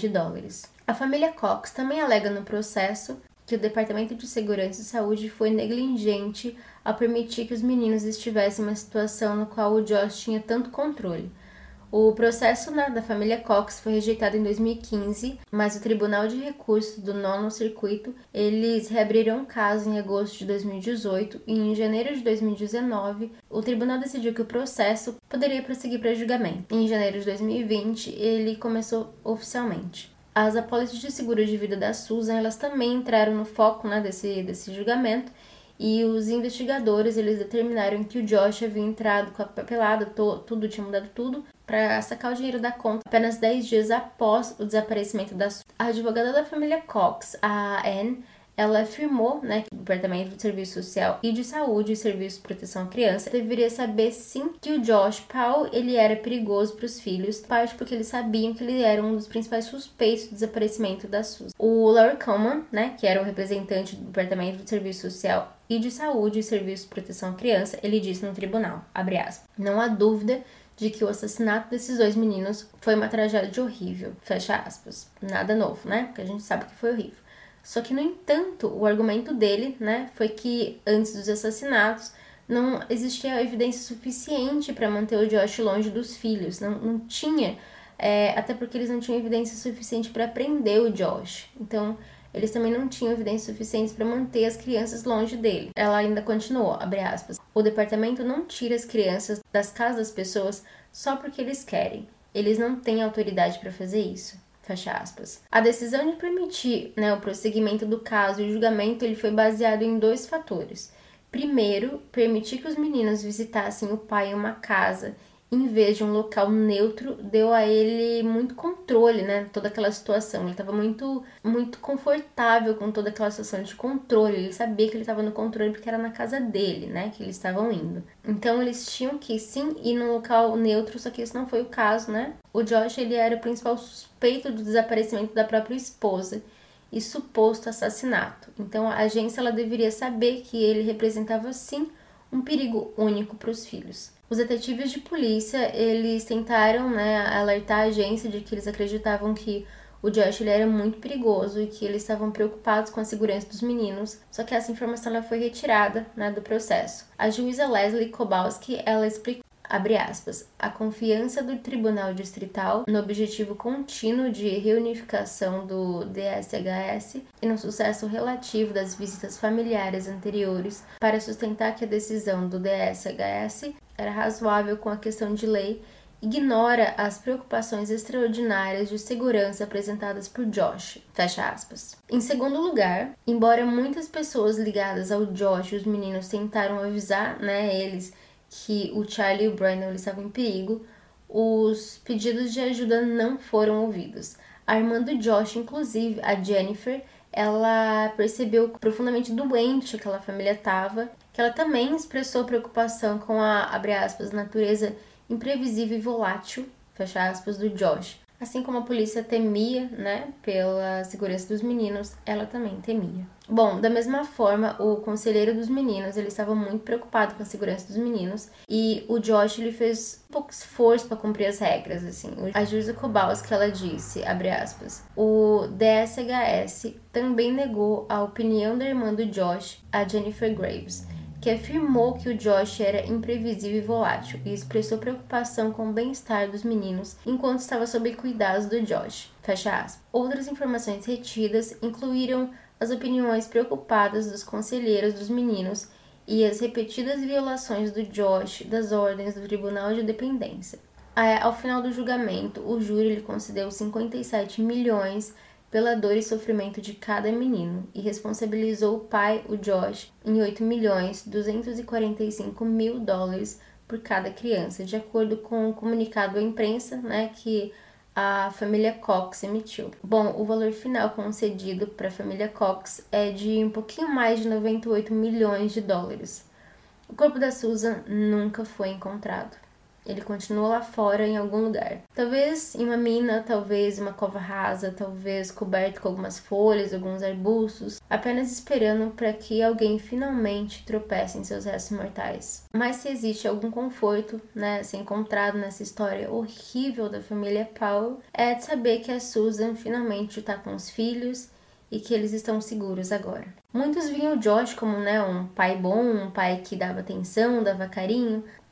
A família Cox também alega no processo que o Departamento de Segurança e Saúde foi negligente ao permitir que os meninos estivessem em uma situação no qual o Josh tinha tanto controle. O processo da família Cox foi rejeitado em 2015, mas o Tribunal de Recursos do 9º Circuito, eles reabriram o caso em agosto de 2018 e em janeiro de 2019, o tribunal decidiu que o processo poderia prosseguir para julgamento. Em janeiro de 2020, ele começou oficialmente. As apólices de seguro de vida da Susan, elas também entraram no foco desse julgamento, e os investigadores, eles determinaram que o Josh havia entrado com a papelada, tinha mudado tudo, para sacar o dinheiro da conta apenas 10 dias após o desaparecimento da Susan. A advogada da família Cox, a Anne, ela afirmou, que o Departamento de Serviço Social e de Saúde e Serviço de Proteção à Criança deveria saber sim que o Josh Powell, ele era perigoso para os filhos, parte porque eles sabiam que ele era um dos principais suspeitos do desaparecimento da Susan. O Larry Coleman, que era o representante do Departamento de Serviço Social e de Saúde e Serviço de Proteção à Criança, ele disse no tribunal, abre aspas, não há dúvida de que o assassinato desses 2 meninos foi uma tragédia horrível, fecha aspas. Nada novo, porque a gente sabe que foi horrível. Só que, no entanto, o argumento dele, foi que antes dos assassinatos não existia evidência suficiente para manter o Josh longe dos filhos. Não tinha, até porque eles não tinham evidência suficiente para prender o Josh. Então, eles também não tinham evidência suficiente para manter as crianças longe dele. Ela ainda continuou, abre aspas, o departamento não tira as crianças das casas das pessoas só porque eles querem. Eles não têm autoridade para fazer isso. Fecha aspas. A decisão de permitir o prosseguimento do caso e o julgamento ele foi baseado em 2 fatores. Primeiro, permitir que os meninos visitassem o pai em uma casa em vez de um local neutro deu a ele muito controle, toda aquela situação. Ele estava muito, muito confortável com toda aquela situação de controle. Ele sabia que ele estava no controle porque era na casa dele, que eles estavam indo. Então, eles tinham que, sim, ir num local neutro, só que isso não foi o caso, O Josh, ele era o principal suspeito do desaparecimento da própria esposa e suposto assassinato. Então, a agência ela deveria saber que ele representava, sim, um perigo único para os filhos. Os detetives de polícia, eles tentaram alertar a agência de que eles acreditavam que o Josh ele era muito perigoso e que eles estavam preocupados com a segurança dos meninos, só que essa informação ela foi retirada do processo. A juíza Leslie Kowalski, ela explicou, abre aspas, a confiança do Tribunal Distrital no objetivo contínuo de reunificação do DSHS e no sucesso relativo das visitas familiares anteriores para sustentar que a decisão do DSHS era razoável com a questão de lei, ignora as preocupações extraordinárias de segurança apresentadas por Josh, fecha aspas. Em segundo lugar, embora muitas pessoas ligadas ao Josh e os meninos tentaram avisar, eles que o Charlie e o Brandon eles estavam em perigo, os pedidos de ajuda não foram ouvidos. A irmã do Josh, inclusive, a Jennifer, ela percebeu profundamente doente aquela família estava, que ela também expressou preocupação com a, abre aspas, natureza imprevisível e volátil, fecha aspas, do Josh. Assim como a polícia temia, pela segurança dos meninos, ela também temia. Bom, da mesma forma, o conselheiro dos meninos, ele estava muito preocupado com a segurança dos meninos e o Josh, ele fez um pouco de esforço para cumprir as regras, assim. A juíza Kowalski, ela disse, abre aspas, o DSHS também negou a opinião da irmã do Josh, a Jennifer Graves, que afirmou que o Josh era imprevisível e volátil e expressou preocupação com o bem-estar dos meninos enquanto estava sob cuidados do Josh. Fecha aspas. Outras informações retidas incluíram as opiniões preocupadas dos conselheiros dos meninos e as repetidas violações do Josh das ordens do Tribunal de Dependência. Ao final do julgamento, o júri ele concedeu 57 milhões pela dor e sofrimento de cada menino e responsabilizou o pai, o Josh, em $8.245.000 por cada criança, de acordo com o comunicado à imprensa, que a família Cox emitiu. Bom, o valor final concedido para a família Cox é de um pouquinho mais de $98 milhões. O corpo da Susan nunca foi encontrado. Ele continua lá fora em algum lugar. Talvez em uma mina, talvez uma cova rasa, talvez coberto com algumas folhas, alguns arbustos, apenas esperando para que alguém finalmente tropece em seus restos mortais. Mas se existe algum conforto, ser encontrado nessa história horrível da família Powell, é de saber que a Susan finalmente está com os filhos e que eles estão seguros agora. Muitos viam o Josh como um pai bom, um pai que dava atenção, dava carinho,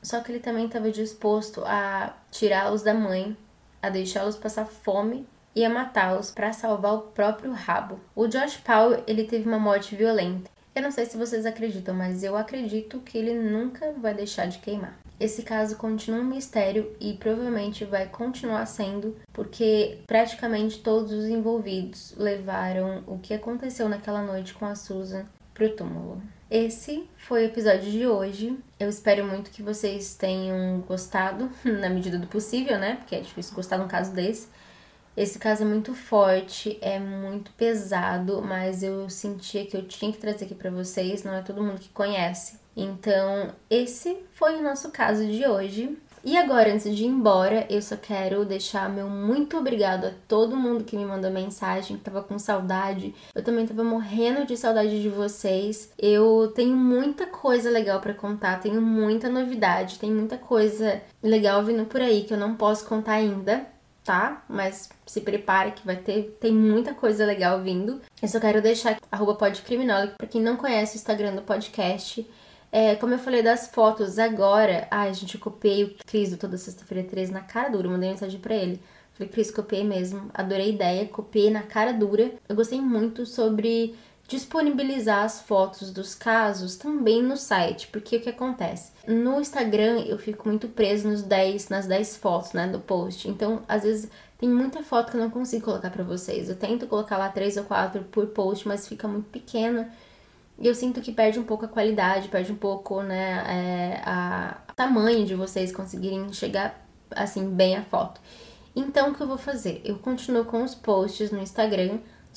só que ele também estava disposto a tirá-los da mãe, a deixá-los passar fome e a matá-los para salvar o próprio rabo. O Josh Powell, ele teve uma morte violenta. Eu não sei se vocês acreditam, mas eu acredito que ele nunca vai deixar de queimar. Esse caso continua um mistério e provavelmente vai continuar sendo, porque praticamente todos os envolvidos levaram o que aconteceu naquela noite com a Susan pro túmulo. Esse foi o episódio de hoje. Eu espero muito que vocês tenham gostado, na medida do possível, né? Porque é difícil gostar de um caso desse. Esse caso é muito forte, é muito pesado, mas eu sentia que eu tinha que trazer aqui pra vocês, não é todo mundo que conhece. Então, esse foi o nosso caso de hoje. E agora, antes de ir embora, eu só quero deixar meu muito obrigado a todo mundo que me mandou mensagem, que tava com saudade. Eu também tava morrendo de saudade de vocês. Eu tenho muita coisa legal pra contar, tenho muita novidade, tem muita coisa legal vindo por aí que eu não posso contar ainda, tá? Mas se prepare que tem muita coisa legal vindo. Eu só quero deixar @podcriminólogo pra quem não conhece o Instagram do podcast. Como eu falei das fotos agora, gente, eu copiei o Cris do Toda Sexta-feira 13 na cara dura, mandei mensagem pra ele. Falei, Cris, copiei mesmo, adorei a ideia, copiei na cara dura. Eu gostei muito sobre disponibilizar as fotos dos casos também no site, porque o que acontece? No Instagram eu fico muito preso nas 10 fotos, né, do post, então às vezes tem muita foto que eu não consigo colocar pra vocês. Eu tento colocar lá 3 ou 4 por post, mas fica muito pequeno. E eu sinto que perde um pouco a qualidade, perde um pouco, né, o tamanho de vocês conseguirem chegar, assim, bem a foto. Então, o que eu vou fazer? Eu continuo com os posts no Instagram,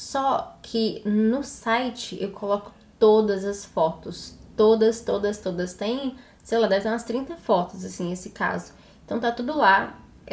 só que no site eu coloco todas as fotos. Todas. Tem, sei lá, deve ter umas 30 fotos, assim, esse caso. Então, tá tudo lá.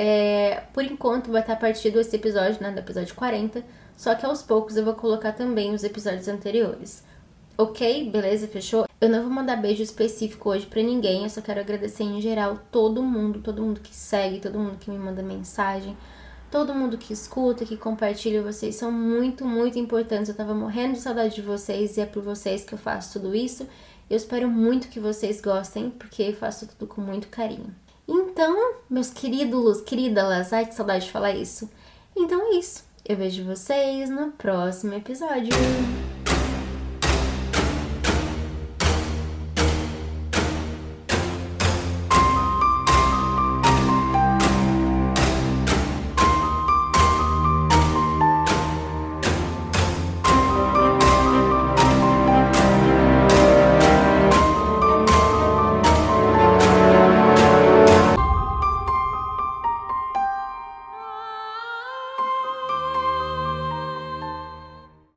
Por enquanto, vai estar a partir desse episódio, né, do episódio 40. Só que aos poucos eu vou colocar também os episódios anteriores. Ok? Beleza? Fechou? Eu não vou mandar beijo específico hoje pra ninguém, eu só quero agradecer em geral todo mundo que segue, todo mundo que me manda mensagem, todo mundo que escuta, que compartilha, vocês são muito, muito importantes. Eu tava morrendo de saudade de vocês e é por vocês que eu faço tudo isso. Eu espero muito que vocês gostem, porque eu faço tudo com muito carinho. Então, meus queridos, queridas, ai que saudade de falar isso. Então é isso. Eu vejo vocês no próximo episódio.